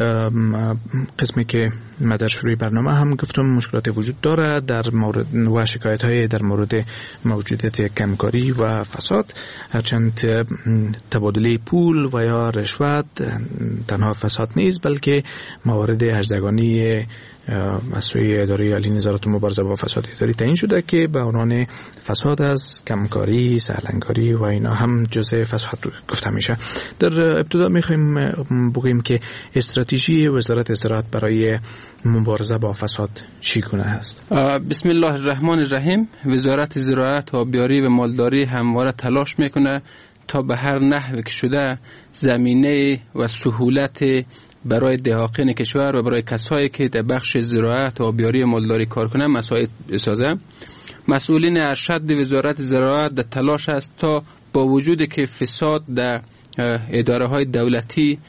قسمی که ما در شروع برنامه هم گفتم مشکلات وجود داره در مورد و شکایت های در مورد موجودیت کمکاری و فساد، هرچند تبادله پول و یا رشوت تنها فساد نیست بلکه موارد هجدگانی از سوی اداره عالی نظارت و مبارزه با فساد اداری تعیین شده که به عنوان فساد از کمکاری، سهلنگاری و اینا هم جزء فساد گفته میشه. در ابتدا میخوایم بگوییم که استراتژی وزارت زراعت برای مبارزه با فساد چگونه است؟ بسم الله الرحمن الرحیم. وزارت زراعت و آبیاری و مالداری همواره تلاش میکنه تا به هر نحوی که شده زمینه و سهولت برای دهاقین کشور و برای کسایی که در بخش زراعت و آبیاری و مالداری کار کنند مساعد بسازه. مسئولین ارشد وزارت زراعت در تلاش است تا با وجود که فساد در اداره های دولتی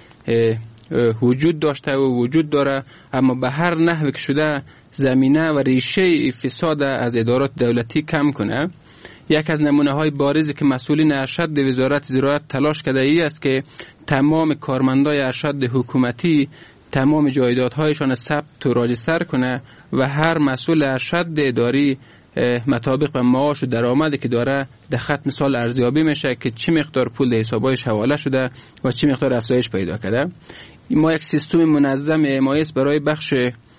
وجود داشته و وجود داره، اما به هر نحوی که شده زمینه و ریشه فساد از ادارات دولتی کم کنه. یک از نمونه های بارزی که مسئولین ارشد وزارت زراعت تلاش کرده ای است که تمام کارمندای ارشد حکومتی تمام جایدادهایشان ثبت و راجستر کنه و هر مسئول ارشد اداری مطابق به معاش و درآمدی که داره در ختم سال ارزیابی میشه که چه مقدار پول در حسابایش حواله شده و چه مقدار افزایش پیدا کرده. ما یک سیستم منظم اعمایس برای بخش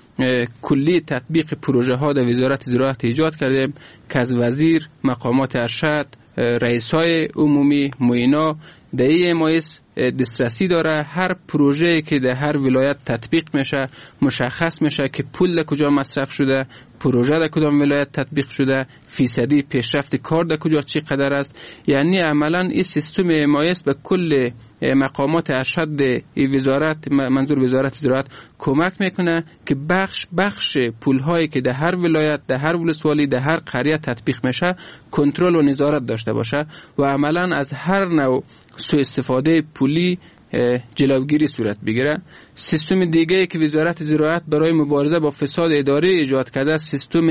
کلی تطبیق پروژه ها در وزارت زراعت ایجاد کردیم که از وزیر، مقامات ارشد، رئیسای عمومی، معینا در این اعمایس دسترسی داره. هر پروژه‌ای که در هر ولایت تطبیق میشه مشخص میشه که پول در کجا مصرف شده، پروژه در کدام ولایت تطبیق شده، فیصدی پیشرفت کار در کجا چقدر است. یعنی عملا این سیستم اعمایس به کل مقامات ارشد این وزارت، منظور وزارت زراعت، کمک میکنه که بخش بخش پولهایی که در هر ولایت، در هر ولسوالی، در هر قریه تطبیق میشه کنترل و نظارت داشته باشه و عملا از هر نوع سوء استفاده پولی جلوگیری صورت بگیره. سیستم دیگه که وزارت زراعت برای مبارزه با فساد اداری ایجاد کرده سیستم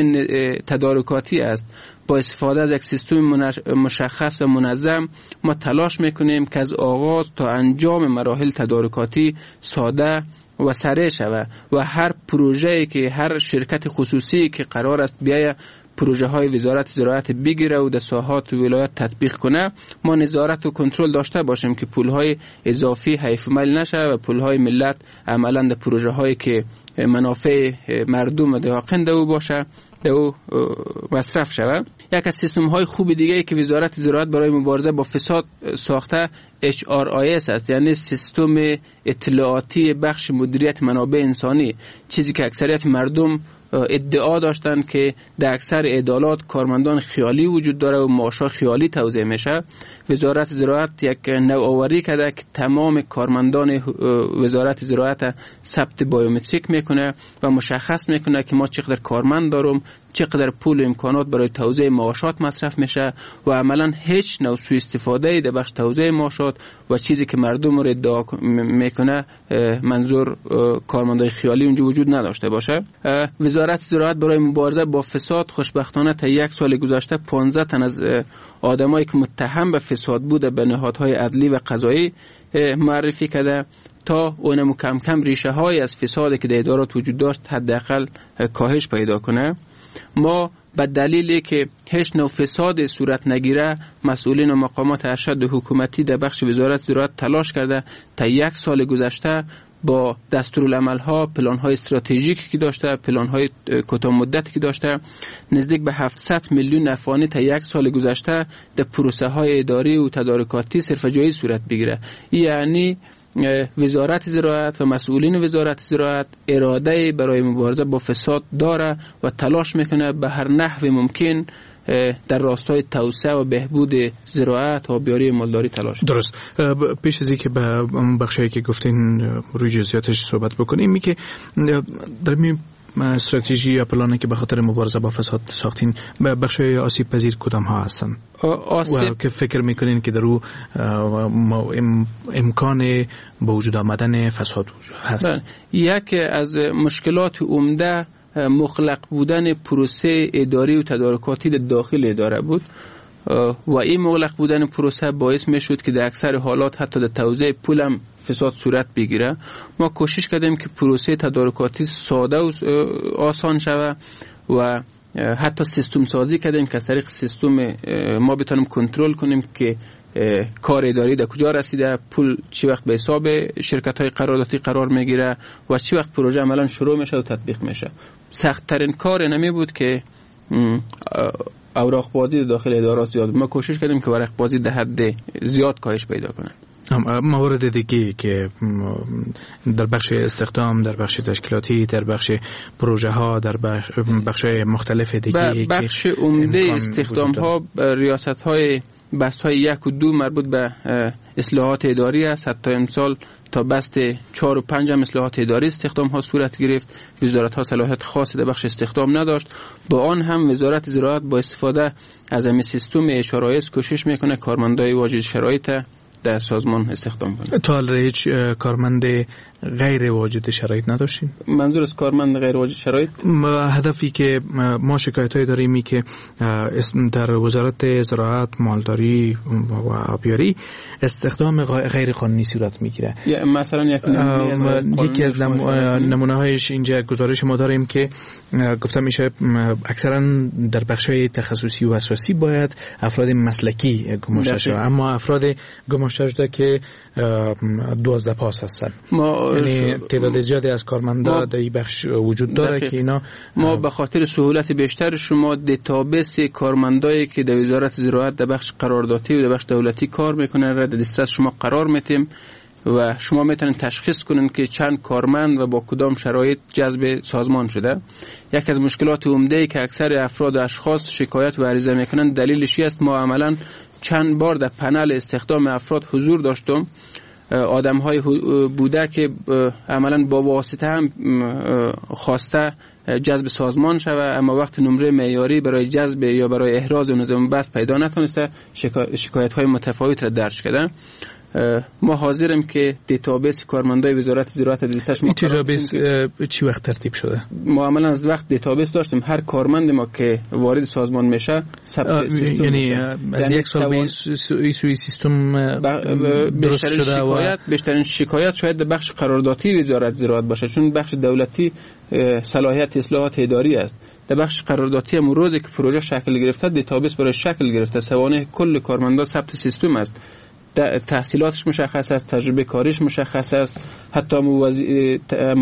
تدارکاتی است. با استفاده از یک سیستم مشخص و منظم ما تلاش میکنیم که از آغاز تا انجام مراحل تدارکاتی ساده و سریع شود و هر پروژه‌ای که هر شرکت خصوصی که قرار است بیاید پروژه های وزارت زراعت بگیره و در ساحات ولایت تطبیق کنه، ما نظارت و کنترل داشته باشیم که پول های اضافی حیف مال نشه و پول های ملت عملا در پروژه هایی که منافع مردم و دهاقین دو باشه دو مصرف شود. یک از سیستم های خوب دیگه که وزارت زراعت برای مبارزه با فساد ساخته اچ آر آی اس است، یعنی سیستم اطلاعاتی بخش مدیریت منابع انسانی، چیزی که اکثریت مردم ادعا داشتن که در اکثر عدالات کارمندان خیالی وجود داره و معاشا خیالی توزیع میشه. وزارت زراعت یک نوآوری کرده که تمام کارمندان وزارت زراعت ثبت بایومتریک میکنه و مشخص میکنه که ما چقدر کارمند داریم، چقدر پول و امکانات برای توزیع معاشات مصرف میشه و عملا هیچ نوع سوء استفاده در بخش توزیع معاشات و چیزی که مردم رو ادعا میکنه منظور کارمندای خیالی اونجا وجود نداشته باشه. وزارت زراعت برای مبارزه با فساد خوشبختانه تا یک سال گذشته پانزده تن از آدمایی که متهم به فساد بوده به نهادهای عدلی و قضایی معرفی کرده تا اونم کم کم ریشه های از فسادی که در ادارات وجود داشت حداقل کاهش پیدا کنه. ما به دلیلی که هیچ نوع فساد صورت نگیره مسئولین و مقامات ارشد حکومتی در بخش وزارت زراعت تلاش کرده تا یک سال گذشته با دستورالعمل‌ها، پلان‌های استراتژیکی که داشته، پلان‌های کوتاه مدتی که داشته، نزدیک به هفتصد میلیون افغانی تا یک سال گذشته در پروسه‌های اداری و تدارکاتی صرفه‌جویی صورت بگیره. یعنی وزارت زراعت و مسئولین وزارت زراعت اراده برای مبارزه با فساد داره و تلاش میکنه به هر نحو ممکن در راستای توسعه و بهبود زراعت و آبیاری مالداری تلاش. درست. پیش از اینکه به بخشی که گفتین روی جزئیاتش صحبت بکنیم، می که در می استراتژی یا پلانی که به خاطر مبارزه با فساد ساختین بخشای آسیب پذیر کدام ها هستن؟ آسیب و که فکر میکنین که در او امکان به وجود آمدن فساد هست؟ یک از مشکلات عمده مخلق بودن پروسه اداری و تدارکاتی در داخل اداره بود و این مغلق بودن پروسه باعث می شد که در اکثر حالات حتی در توزیع پول هم فساد صورت بگیره. ما کوشش کردیم که پروسه تدارکاتی ساده و آسان شود و حتی سیستم سازی کردیم که از طریق سیستم ما بتونیم کنترل کنیم که کار اداری در کجا رسیده، پول چی وقت به حساب شرکت های قراردادی قرار میگیره و چی وقت پروژه عملا شروع میشه و تطبیق میشه. سخت ترین کار نمی بود که اوراق بازی داخل ادارات زیاد. ما کوشش کردیم که اوراق بازی در حد زیاد کاهش پیدا کنه. موارد دیگه که در بخش استخدام، در بخش تشکیلاتی، در بخش پروژه ها، در بخش مختلف دیگه بخش عمده استخدام ها ریاست های بست های یک و دو مربوط به اصلاحات اداری است. حتی امسال تا بست چهار و پنج هم اصلاحات اداری استخدام ها صورت گرفت. وزارت ها صلاحیت خاصی در بخش استخدام نداشت. با آن هم وزارت زراعت با استفاده از همین سیستم اچ آر آی اس کوشش میکنه کارمندای واجد شرایط در سازمان استخدام کنه. تا حالا هیچ کارمند غیر واجد شرایط نداشتین؟ منظور از کارمند غیر واجد شرایط هدفی که ما شکایت‌های داریم می که در وزارت زراعت، مالداری و آبیاری استخدام غیر قانونی صورت میگیره. مثلا یک یکی از نمونه‌هایش اینجا گزارش ما داریم که گفتم میشه اکثرا در بخش‌های تخصصی و اساسی باید افراد مسلکی گماشته شوند، اما افراد گماشته شده که دوازده پاس هستن. ما یعنی تعداد زیادی از کارمندا در این بخش وجود داره که اینا ما به خاطر سهولت بیشتر شما دیتابیس کارمندایی که در وزارت زراعت در بخش قراردادی و در بخش دولتی کار میکنن را در دسترس شما قرار میتیم و شما میتونید تشخیص کنین که چند کارمند و با کدام شرایط جذب سازمان شده. یک از مشکلات عمده‌ای که اکثر افراد و اشخاص شکایت و عریضه میکنن دلیلش است ما عملاً چند بار در پنل استخدام افراد حضور داشتم. آدم های بوده که عملاً با واسطه هم خواسته جذب سازمان شوه، اما وقت نمره معیاری برای جذب یا برای احراز نظام بس پیدا نتونسته، شکایت های متفاوت را درج کردن. ما حاضریم که دیتابیس کارمندای وزارت زراعت دستش ما دیتابیس چی وقت ترتیب شده؟ ما عملاً از وقت دیتابیس داشتیم هر کارمند ما که وارد سازمان میشه ثبت سیستم یعنی از یک سال به سوی سیستم درست شده و بیشترین شکایت شاید در بخش قراردادی وزارت زراعت باشه، چون بخش دولتی صلاحیت اصلاحات اداری است. در بخش قراردادی هم روزی که پروژه شکل گرفته دیتابیس برای شکل گرفته سوانه کل کارمندا ثبت سیستم است. تحصیلاتش مشخص است، تجربه کاریش مشخص است، حتی موازی...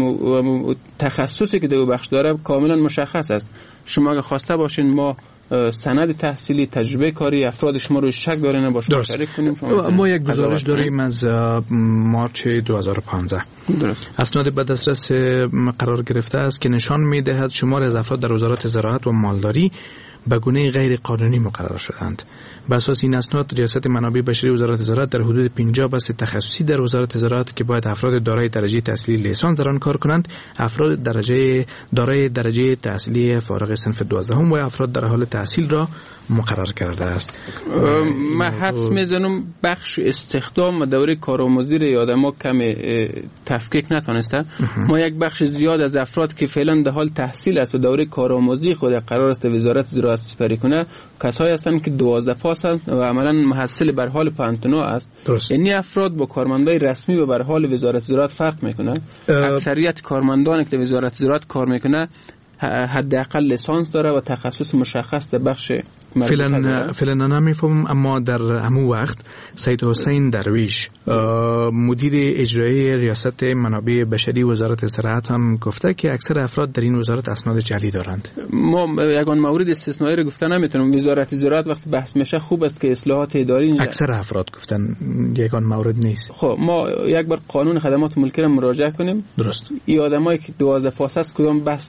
تخصصی که در بخش داره کاملا مشخص است. شما اگه خواسته باشین ما سند تحصیلی، تجربه کاری افراد شما رو شک دارین باشه شریک کنیم. ما یک گزارش داریم از مارچ دو هزار و پانزده درست اسناد به دسترس قرار گرفته است که نشان می‌دهد شمار از افراد در وزارت زراعت و مالداری به گونه غیر قانونی مقرر شدند. بر اساس این اسناد ریاست منابع بشری وزارت زراعت در حدود پنجاه بست تخصصی در وزارت زراعت که باید افراد دارای درجه تحصیلی لیسانس در آن کار کنند، افراد درجه دارای درجه تحصیلی فارغ صنف دوازدهم و افراد در حال تحصیل را مقرر کرده است. من حدس میزنم بخش استخدام و دوره کارآموزی را آدما کم تفکیک نتونسته. ما یک بخش زیاد از افراد که فعلا در حال تحصیل است و دوره کارآموزی خود قرار است وزارت زراعت سپری کنه کسایی هستند که دوازده پاس هستند و عملا محصل بر حال پانتونا است. این افراد با کارمندای رسمی و بر حال وزارت زراعت فرق میکنه. اکثریت کارمندانی که وزارت زراعت کار میکنه حداقل لیسانس داره و تخصص مشخص در بخش فعلا فعلا نمیفهمم، اما در همون وقت سید حسین درویش مدیر اجرایی ریاست منابع بشری وزارت زراعت هم گفته که اکثر افراد در این وزارت اسناد جعلی دارند. ما یگان مورد استثنایی رو گفته نمیتونم. وزارت زراعت وقت بحث میشه خوب است که اصلاحات اداری اینجا اکثر افراد گفتن یگان مورد نیست. خب ما یک بار قانون خدمات ملکی رو مراجعه کنیم. درست. این آدمایی که دوازده پاس است کدام بست است؟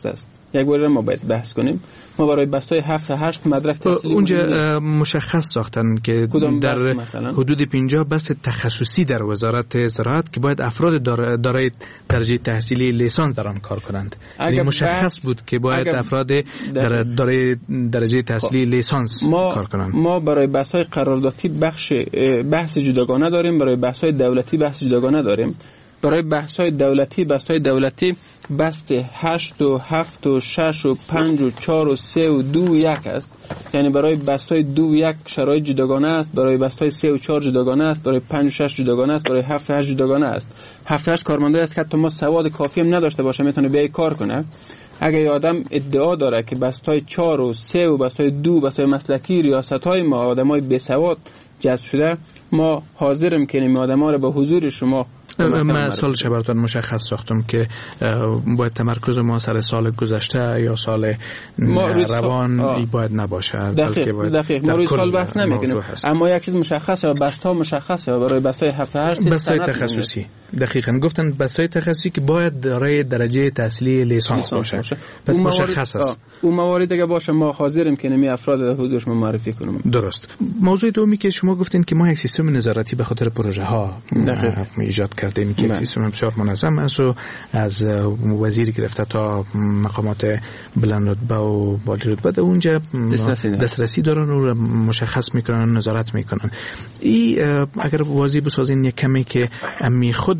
یک بار ما باید بحث کنیم. ما برای بستای هفت تا هشت مدرک تحصیلی اونجا مشخص ساختن که در حدود پنجاه بست تخصصی در وزارت زراعت که باید افراد دارای درجه تحصیلی لیسانس در آن کار کنند. یعنی مشخص بود که باید افراد در دارای درجه تحصیلی لیسانس کار کنند. ما برای بستای قراردادی بخش بحث جداگانه داریم، برای بحث‌های دولتی بحث جداگانه داریم. برای بحث‌های دولتی بحث‌های دولتی بست هشت و هفت و شش و پنج و چهار و سه و دو و یک است. یعنی برای بست‌های دو و یک شرایط جداگانه است، برای بست‌های سه و چهار جداگانه است، برای پنج و شش جداگانه است، برای هفت و هشت جداگانه است. هفت و هشت کارمندایی است که حتی ما سواد کافی هم نداشته باشه میتونه بیای کار کنه. اگه یه آدم ادعا داره که بست‌های چهار و سه و بست‌های دو بست‌های مسلکی ریاست‌های ما آدمای بی‌سواد جذب شده، ما حاضریم که این آدم‌ها رو به حضور شما من سال براتون مشخص ساختم که باید تمرکز ما سر سال گذشته یا سال روان باید نباشه، بلکه باید دقیق ما روی سال بحث نمیکنیم. اما یک چیز مشخصه و بستا مشخصه و برای بستای هفت هشت بستای تخصصی دقیقاً گفتن بستای تخصصی که باید دارای درجه تحصیلی لیسانس باشه. پس مشخص است. اون موارد دیگه باشه ما حاضریم که نمی افراد حضورش معرفی کنیم. درست. موضوع دومی که شما گفتین که ما یک سیستم نظارتی به خاطر پروژه ها ایجاد کردیم که سیستم بسیار منظم است و از وزیر گرفته تا مقامات بلند رتبه و بالا رتبه در اونجا دسترسی دارن و مشخص میکنن، نظارت میکنن. ای اگر واضح بسازین یک کمی که امی خود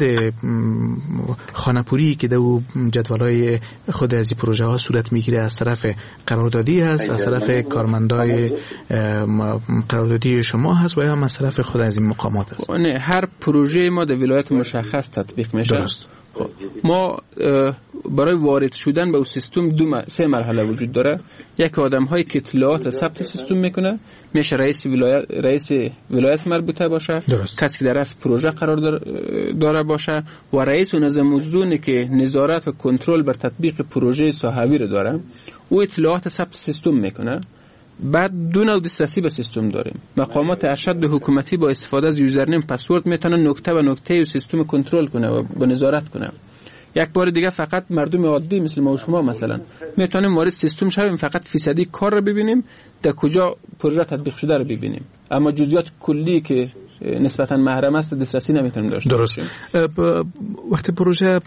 خانه‌پوری که در جدولای خود از این پروژه ها صورت میگیره از طرف قراردادی هست، از طرف کارمندای قراردادی شما هست و یا از طرف خود از این مقامات هست. نه، هر پروژه ما در ولایت مشخص تطبیق میشه. درست. ما برای وارد شدن به اون سیستم دو م... سه مرحله وجود داره. یک آدم هایی که اطلاعات ثبت سیستم میکنه میشه رئیس ولایت رئیس ولایت مربوطه باشه، درست. کسی که در اصل پروژه قرار داره باشه و رئیس و نظم موضوعی که نظارت و کنترل بر تطبیق پروژه صحوی رو داره، او اطلاعات ثبت سیستم میکنه. بعد دو نوع دسترسی به سیستم داریم. مقامات ارشد حکومتی با استفاده از یوزرنیم پسورد میتونن نکته به نکته سیستم کنترل کنه و به نظارت کنه. یک بار دیگه فقط مردم عادی مثل ما و شما مثلا میتونیم وارد سیستم شویم، فقط فیصدی کار رو ببینیم، در کجا پروژه تطبیق شده رو ببینیم، اما جزئیات کلی که نسبتا محرم است دسترسی نمیتونیم داشته درست. وقتی پروژه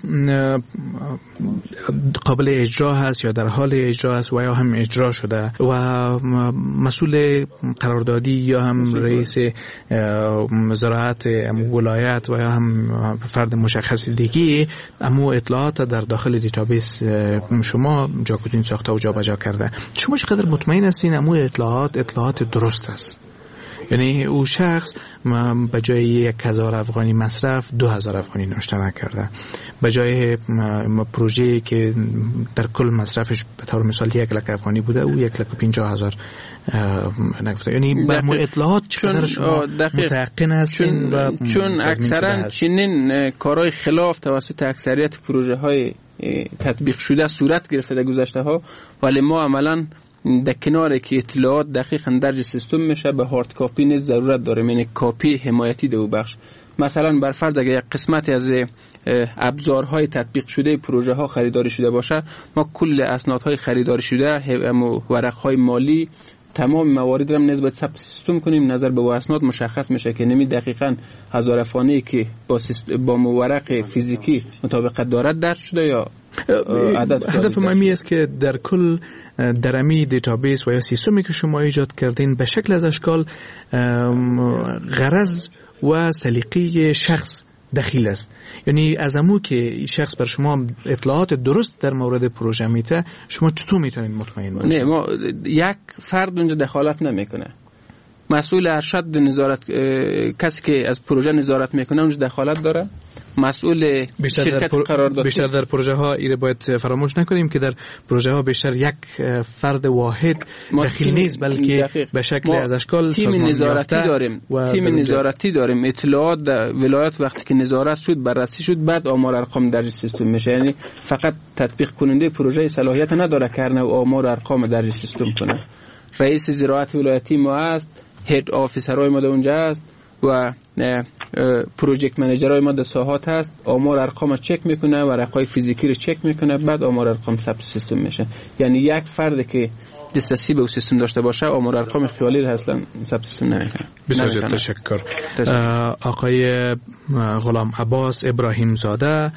قابل اجرا هست یا در حال اجرا است و یا هم اجرا شده و مسئول قراردادی یا هم رئیس زراعت ولایت و یا هم فرد مشخص دیگه اما اطلاعات در داخل دیتابیس شما جاگزین ساخته و جابجا کرده، شما چقدر مطمئن هستین اما اطلاعات اطلاعات درست است؟ یعنی او شخص به جای یک هزار افغانی مصرف دو هزار افغانی نوشته نکرده، به جای پروژه‌ای که در کل مصرفش به طور مثال یک لک افغانی بوده او یک لک و پنجاه هزار نگفته. یعنی بر اطلاعات چقدر شما متيقن هستین؟ و چون اکثرا چنین کارهای خلاف توسط اکثریت پروژه های تطبیق شده صورت گرفته در گذشته ها، ولی ما عملاً در کناری که اطلاعات دقیقاً درج سیستم میشه به هارد کاپی نیز ضرورت داره، یعنی کاپی حمایتی دو بخش. مثلا بر فرض اگر یک قسمتی از ابزارهای تطبیق شده پروژه ها خریداری شده باشه، ما کل اسنادهای خریداری شده و ورقهای مالی تمام موارد رو نسبت ثبت سیستم کنیم، نظر به اسناد مشخص میشه که نمی دقیقاً هزار افغانی که با با ورق فیزیکی مطابقت دارد درج شده یا عدد. هدف مهمی است که در کل درمی دیتابیس و یا سیستمی که شما ایجاد کردین به شکل از اشکال غرض و سلیقه شخص دخیل است. یعنی از امو که شخص بر شما اطلاعات درست در مورد پروژه میته، شما چطور میتونید مطمئن باشید؟ نه، ما یک فرد اونجا دخالت نمیکنه. مسئول ارشد نظارت کسی که از پروژه نظارت میکنه اونجا دخالت داره. مسئول شرکت پر... قرارداد بیشتر در پروژه ها ایره باید فراموش نکنیم که در پروژه ها بیشتر یک فرد واحد دخیل نیست، بلکه به شکل از اشکال تیم نظارتی داریم. تیم نظارتی داریم. اطلاعات در ولایت وقتی که نظارت شد بررسی شد بعد آمار ارقام درج سیستم میشه. یعنی فقط تطبیق کننده پروژه صلاحیت نداره که هر نوع آمار ارقام درج سیستم کنه. رئیس زراعت ولایتی ما است، هد آفیسرای ما اونجا است و پروژکت منیجرای ما در ساحات هست، آمار ارقام چک میکنه و رقای فیزیکی رو چک میکنه، بعد آمار ارقام ثبت سیستم میشه. یعنی یک فرد که دسترسی به سیستم داشته باشه آمار ارقام خیالی رو اصلا ثبت سیستم نمیکنه. بسیار تشکر. آقای غلام عباس ابراهیم زاده،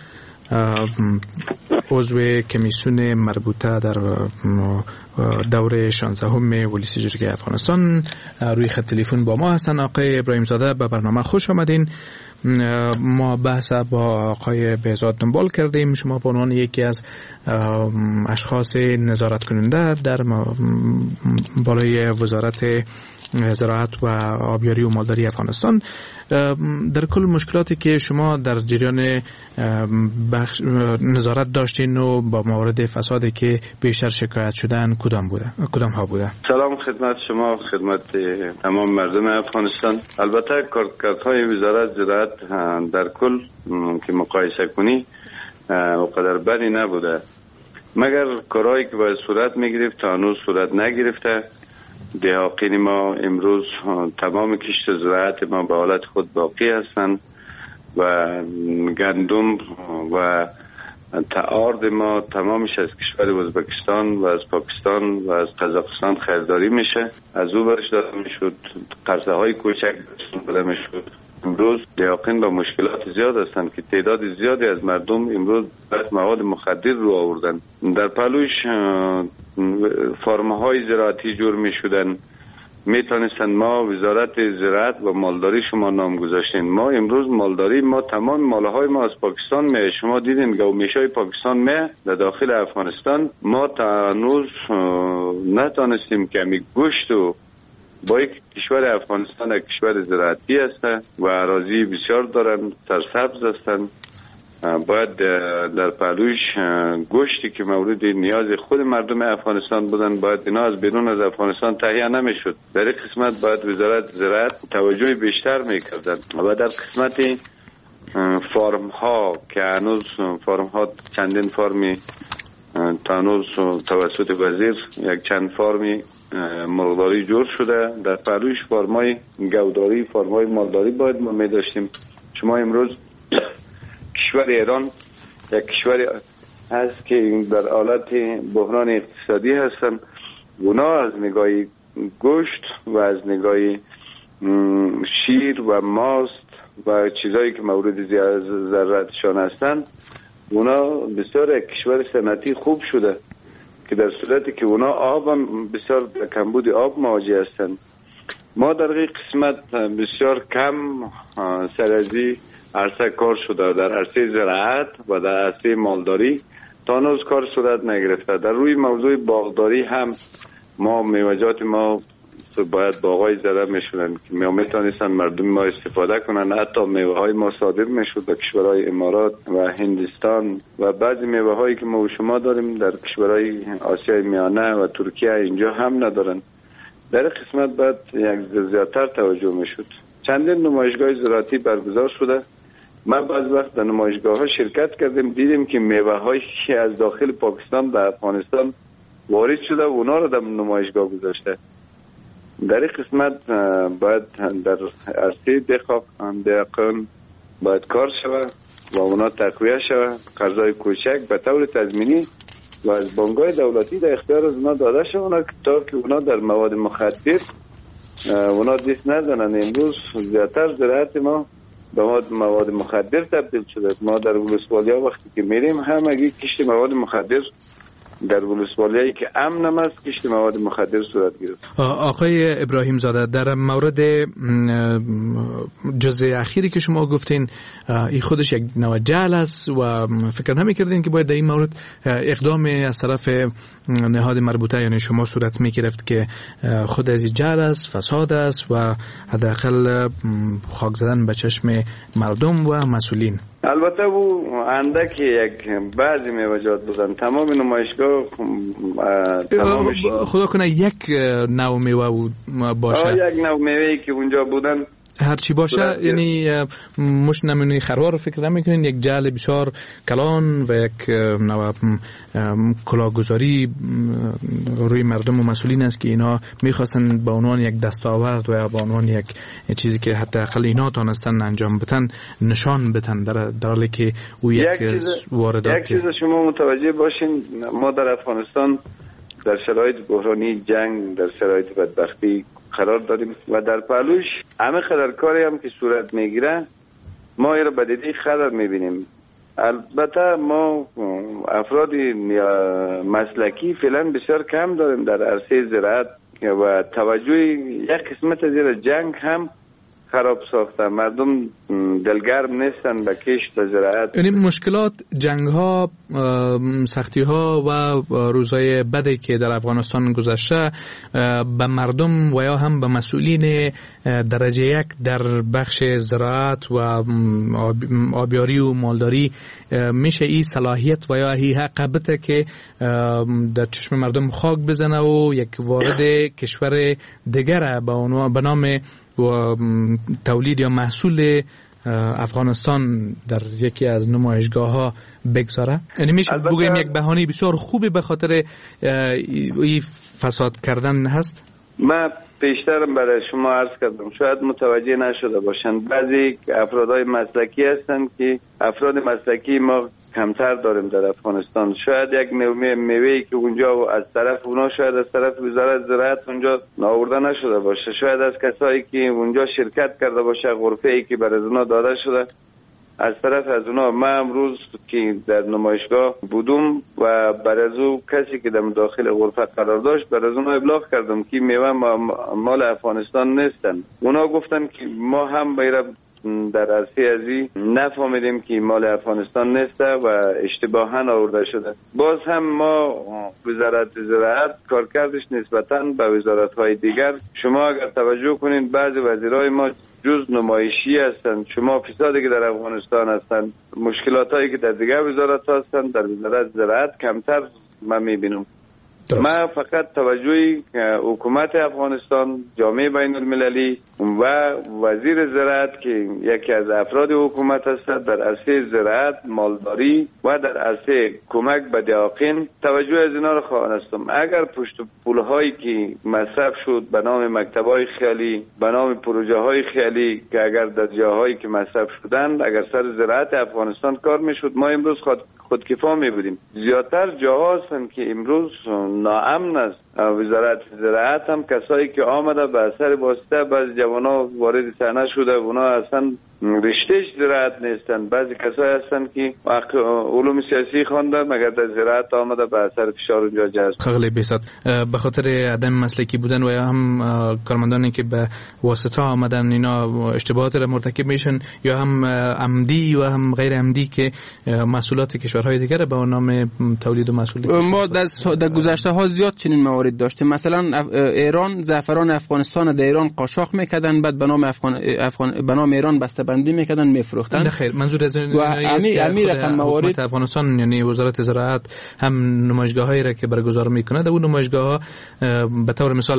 عضو کمیسیون مربوطه در دوره شانزدهم ولیسی جرگه افغانستان روی خط تلفن با ما هستن. آقای ابراهیم زاده به برنامه خوش آمدین. ما بحث با آقای بهزاد دنبال کردیم. شما به عنوان یکی از اشخاص نظارت کننده در بالای وزارت زراعت و آبیاری و مالداری افغانستان، در کل مشکلاتی که شما در جریان بخش نظارت داشتین و با موارد فسادی که بیشتر شکایت شدن کدام بوده کدام ها بوده؟ سلام خدمت شما، خدمت تمام مردم افغانستان. البته کارکردهای وزارت زراعت در کل که مقایسه کنی اونقدر بدی نبوده، مگر کارهایی که باید صورت میگرفت تا هنوز صورت نگرفته. دهاقین ما امروز تمام کشت زراعت ما به حالت خود باقی هستند و گندم و تعارض ما تمامش از کشور ازبکستان و از پاکستان و از قزاقستان خریداری میشه، از او برش داده میشد، قرضه های کوچک داده میشد. امروز دهاقین با مشکلات زیاد هستند که تعداد زیادی از مردم امروز باید مواد مخدر رو آوردن. در پلوش فرم‌های زراعتی جور می شدن. می تانستن ما وزارت زراعت و مالداری شما نام گذاشتین. ما امروز مالداری ما تمام مالهای ما از پاکستان می، شما دیدین گومیشای پاکستان می در داخل افغانستان. ما تا هنوز نتانستیم که می گوشت و با یک کشور افغانستان یک کشور زراعتی است و اراضی بسیار دارن، سرسبز هستند. باید در پهلوش گوشتی که مورد نیاز خود مردم افغانستان بودن باید اینا از بیرون از افغانستان تهیه نمیشد. در این قسمت باید وزارت زراعت توجه بیشتر میکردن و در قسمت فارم ها که هنوز فارم ها چندین فرمی تا هنوز توسط وزیر یک چند فرمی مرغداری جور شده. در پهلوش فرمای گوداری فرمای مالداری باید ما می داشتیم. شما امروز کشور ایران یک کشوری هست که در حالت بحران اقتصادی هستن. اونا از نگاه گوشت و از نگاه شیر و ماست و چیزایی که مورد ضرورتشان هستن، اونا بسیار یک کشور صنعتی خوب شده که در صورتی که اونا آب هم بسیار کمبود آب مواجه هستن. ما در این قسمت بسیار کم سرازی عرصه کار شده در عرصه زراعت و در عرصه مالداری تا هنوز کار صورت نگرفته. در روی موضوع باغداری هم ما میوه‌جات ما باید باغای زده میشونن که می میتونستن مردم ما استفاده کنن. حتی میوه های ما صادر میشد به کشورهای امارات و هندوستان و بعضی میوه هایی که ما و شما داریم در کشورهای آسیای میانه و ترکیه اینجا هم ندارن. در قسمت باید یک زیادتر توجه میشد. چندین نمایشگاه زراعتی برگزار شده. ما بعض وقت در نمایشگاه ها شرکت کردیم، دیدیم که میوه هایی که از داخل پاکستان به افغانستان وارد شده اونا رو در نمایشگاه گذاشته. در این قسمت باید در عرصه دهقان باید کار شود و اونا تقویه شود، قرضای کوچک به طور تضمینی و از بانک‌های دولتی در اختیار از اونا داده شود تا که اونا در مواد مخدر اونا دست نزنن. امروز زیادتر زراعت ما به مواد مخدر تبدیل شده. ما در ولسوالیا وقتی که میریم همگی کشت مواد مخدر در ولسوالیایی که امن هم است کشت مواد مخدر صورت گرفت. آقای ابراهیم زاده، در مورد جزء اخیری که شما گفتین این خودش یک نوع جعل است و فکر نمی‌کردین که باید در این مورد اقدام از طرف نهاد مربوطه یعنی شما صورت می‌گرفت که خود از این جعل است، فساد است و حداقل خاک زدن به چشم مردم و مسئولین؟ البته او اندک یک بعضی میوه‌جات بودن. تمام نمایشگاه خدا کنه یک نوع میوه باشه. یک نوع میوه‌ای که اونجا بودن هرچی باشه یعنی مش نمونه خروار رو فکر نمیکنین یک جعل بسیار کلان و یک نوع کلاهگذاری روی مردم و مسئولین است که اینا میخواستن به عنوان یک دستاورد و به عنوان یک چیزی که حتی اقل اینا تانستن انجام بدن نشان بدن در در حالی که او یک, یک واردات. یک چیز شما متوجه باشین، ما در افغانستان در شرایط بحرانی جنگ، در شرایط بدبختی قرار داریم و در پهلوش همه خطرکاری هم که صورت میگیره ما این رو به دیده خطر میبینیم. البته ما افراد مسلکی فعلا بسیار کم داریم در عرصه زراعت و توجه یک قسمت از جنگ هم خراب ساخته، مردم دلگرم نیستن به کشت و زراعت. یعنی مشکلات، جنگ ها، سختی ها و روزهای بدی که در افغانستان گذشته به مردم و یا هم به مسئولین درجه یک در بخش زراعت و آبیاری و مالداری میشه این صلاحیت و یا این حق بده که در چشم مردم خاک بزنه و یک وارد کشور دیگر به نام و تولید یا محصول افغانستان در یکی از نمایشگاه ها بگذاره؟ یعنی میشه بگویم یک بهانه بسیار خوبی به خاطر این فساد کردن هست؟ من پیشترم برای شما عرض کردم، شاید متوجه نشده باشند، بعضی افرادهای مسلکی هستند که افراد مسلکی ما کمتر داریم در افغانستان. شاید یک میوه میوه‌ای که اونجا از طرف اونا شاید از طرف وزارت زراعت اونجا آورده نشده باشه، شاید از کسایی که اونجا شرکت کرده باشه، غرفه‌ای که برای اونا داده شده از طرف از اونا. من امروز که در نمایشگاه بودم و برای او کسی که در داخل غرفه قرار داشت برای اونا ابلاغ کردم که میوه مال افغانستان نیستن. اونا گفتن که ما هم باید در عرصه ازی نفهمیدیم که مال افغانستان نیسته و اشتباهاً آورده شده. باز هم ما وزارت زراعت کارکردش نسبتاً به وزارت‌های دیگر، شما اگر توجه کنین بعضی وزیرای ما جز نمایشی هستند. شما فسادی که در افغانستان هستند، مشکلاتایی که در دیگر وزارت هستند در وزارت زراعت کمتر من میبینم. من فقط توجه حکومت افغانستان، جامعه بین المللی و وزیر زراعت که یکی از افراد حکومت است در عرصه زراعت، مالداری و در عرصه کمک به دیاقین توجه از اینا رو خواهانستم. اگر پشت پولهایی که مصرف شد به نام مکتب‌های خیالی، به نام پروژه‌های خیالی که اگر در جاهایی که مصرف شدند اگر سر زراعت افغانستان کار میشد ما امروز خود خودکفا می بودیم. زیادتر جاها هستند که امروز ناامن است. وزارت زراعت هم کسایی که آمده به اثر واسطه بعضی جوانا وارد صحنه شده، اونا اصلا رشتهش زراعت نیستن. بعضی کسایی هستن که علوم سیاسی خواندن مگر در زراعت آمده به اثر فشار اونجا جذب. خیلی بسیط به خاطر عدم مسلکی بودن و یا هم کارمندانی که به واسطه آمدن اینا اشتباهات را مرتکب میشن یا هم عمدی و هم غیر عمدی که مسئولات کشورهای دیگر به نام تولید و محصول ما در, در گذشته ها زیاد چنین موارد داشتیم. مثلا ایران زعفران افغانستان در ایران قاچاق میکردن، بعد به نام افغان افغان به نام ایران بسته بندی میکردن میفروختن. نه خیر، منظور از این است که امیر حکومت افغانستان یعنی وزارت زراعت هم نمایشگاهایی را که برگزار میکنه در اون نمایشگاه به طور مثال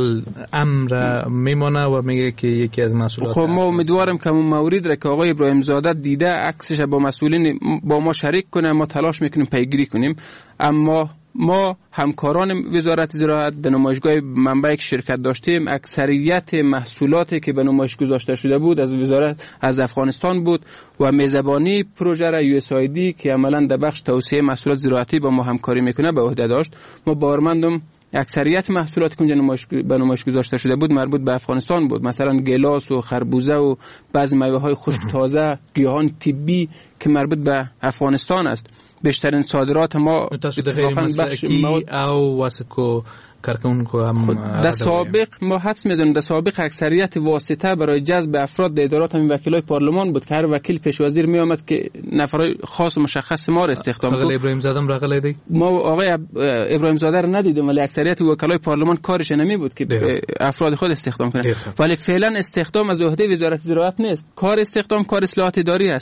امر میمونه و میگه که یکی از مسئولات. خب ما امیدوارم که اون مورد را که آقای ابراهیم زاده دیده عکسش با مسئولین با ما شریک کنه، ما تلاش میکنیم پیگیری کنیم. اما ما همکاران وزارت زراعت در نمایشگاه منبعی که شرکت داشتیم اکثریت محصولاتی که به نمایش گذاشته شده بود از وزارت از افغانستان بود و میزبانی پروژه را یو اس آی دی که عملاً در بخش توسعه محصولات زراعتی با ما همکاری میکنه به عهده داشت. ما باورمندم اکثریت محصولاتی که اونجا نمایش به نمایش گذاشته شده بود مربوط به افغانستان بود، مثلا گلاس و خربوزه و بعضی میوه‌های خشک تازه، گیاهان طبی که مربوط به افغانستان است. بیشترین صادرات ما اتفاقاً بخش او واسکو کارکنکو هم در سابق ما حدس میزنیم در سابق اکثریت واسطه برای جذب افراد در ادارات همین وکیلای پارلمان بود که هر وکیل پیش وزیر می آمد که نفرای خاص و مشخص ما را استخدام کنه. آقای ابراهیم زاده را غلیدی؟ ما آقای ابراهیم زاده را ندیدیم ولی اکثریت وکلای پارلمان کارش نمی بود که ده. افراد خود استخدام کنه. ولی فعلا استخدام از عهده وزارت زراعت نیست. کار استخدام کار اصلاحات اداری است.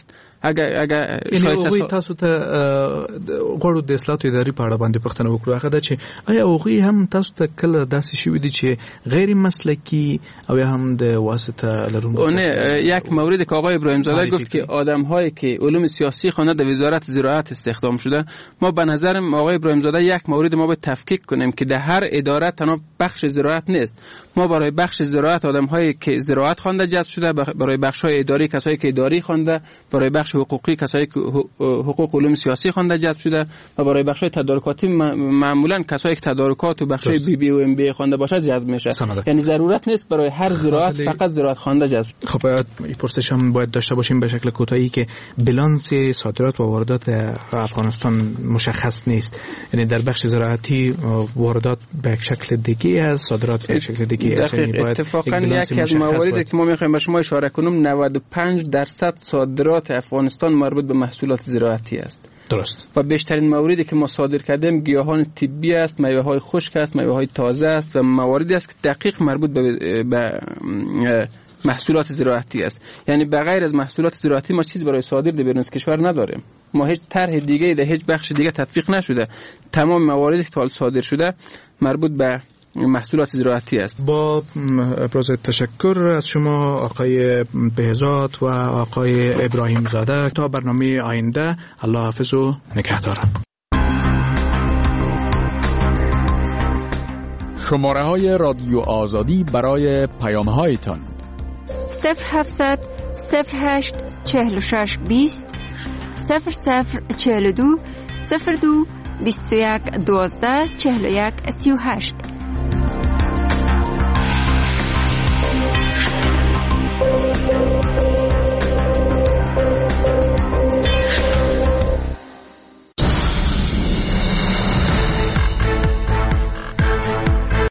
اگر اگر شایسته تاسو ته غوړو د اصلاحاتو اداري په اړه باندې پوښتنه وکړو هغه دا چې آیا هغوی هم تاسو ته کله داسې شوي دي چې غیر مسلکی او یا هم د واسطه لرونکو؟ نه، یک مورد که آقای ابراهیم زاده گفت که آدم هایی که علوم سیاسی خوانده در وزارت زراعت استخدام شده، ما به نظر آقای ابراهیم زاده یک مورد ما باید تفکیک کنیم که در هر اداره تنها بخش زراعت نیست. ما برای بخش زراعت آدم هایی که زراعت خوانده جذب شده، برای بخش های اداری کسایی که اداری خوانده، برای بخش حقوقی کسایی که حقوق علوم سیاسی خوانده جذب شده و برای بخش های تدارکاتی معمولا کسایی که تدارکات و بخش های بی بی و ام بی خوانده باشه جذب میشه. یعنی ضرورت نیست برای هر زراعت فقط زراعت خوانده جذب. خب این پرسش هم باید داشته باشیم به شکل کوتاهی که بلانس صادرات و واردات افغانستان مشخص نیست. یعنی در بخش زراعتی واردات به شکل دیگه است، صادرات به شکل دیگه است. اتفاقا یکی از مواردی که ما میخوایم به شما اشاره کنم نود و پنج درصد صادرات افغانستان مربوط به محصولات زراعتی است. درست. و بیشترین موردی که ما صادر کردیم گیاهان طبی است، میوه های خشک است، میوه های تازه است و مواردی است که دقیق مربوط به, به محصولات زراعتی است. یعنی بغیر از محصولات زراعتی ما چیز برای صادر در بیرون از کشور نداریم. ما هیچ طرح دیگه در هیچ بخش دیگه تطبیق نشده. تمام مواردی که صادر شده مربوط به محصولات زراعتی است. با ابراز تشکر از شما آقای بهزاد و آقای ابراهیم زاده. تا برنامه آینده، الله حافظ و نگهدار. شماره های رادیو آزادی برای پیام هایتان صفر هفتصد صفر هشت چهل و شش بیست صفر صفر چهل و دو صفر دو بیست و یک دوازده چهل و یک سی و هشت.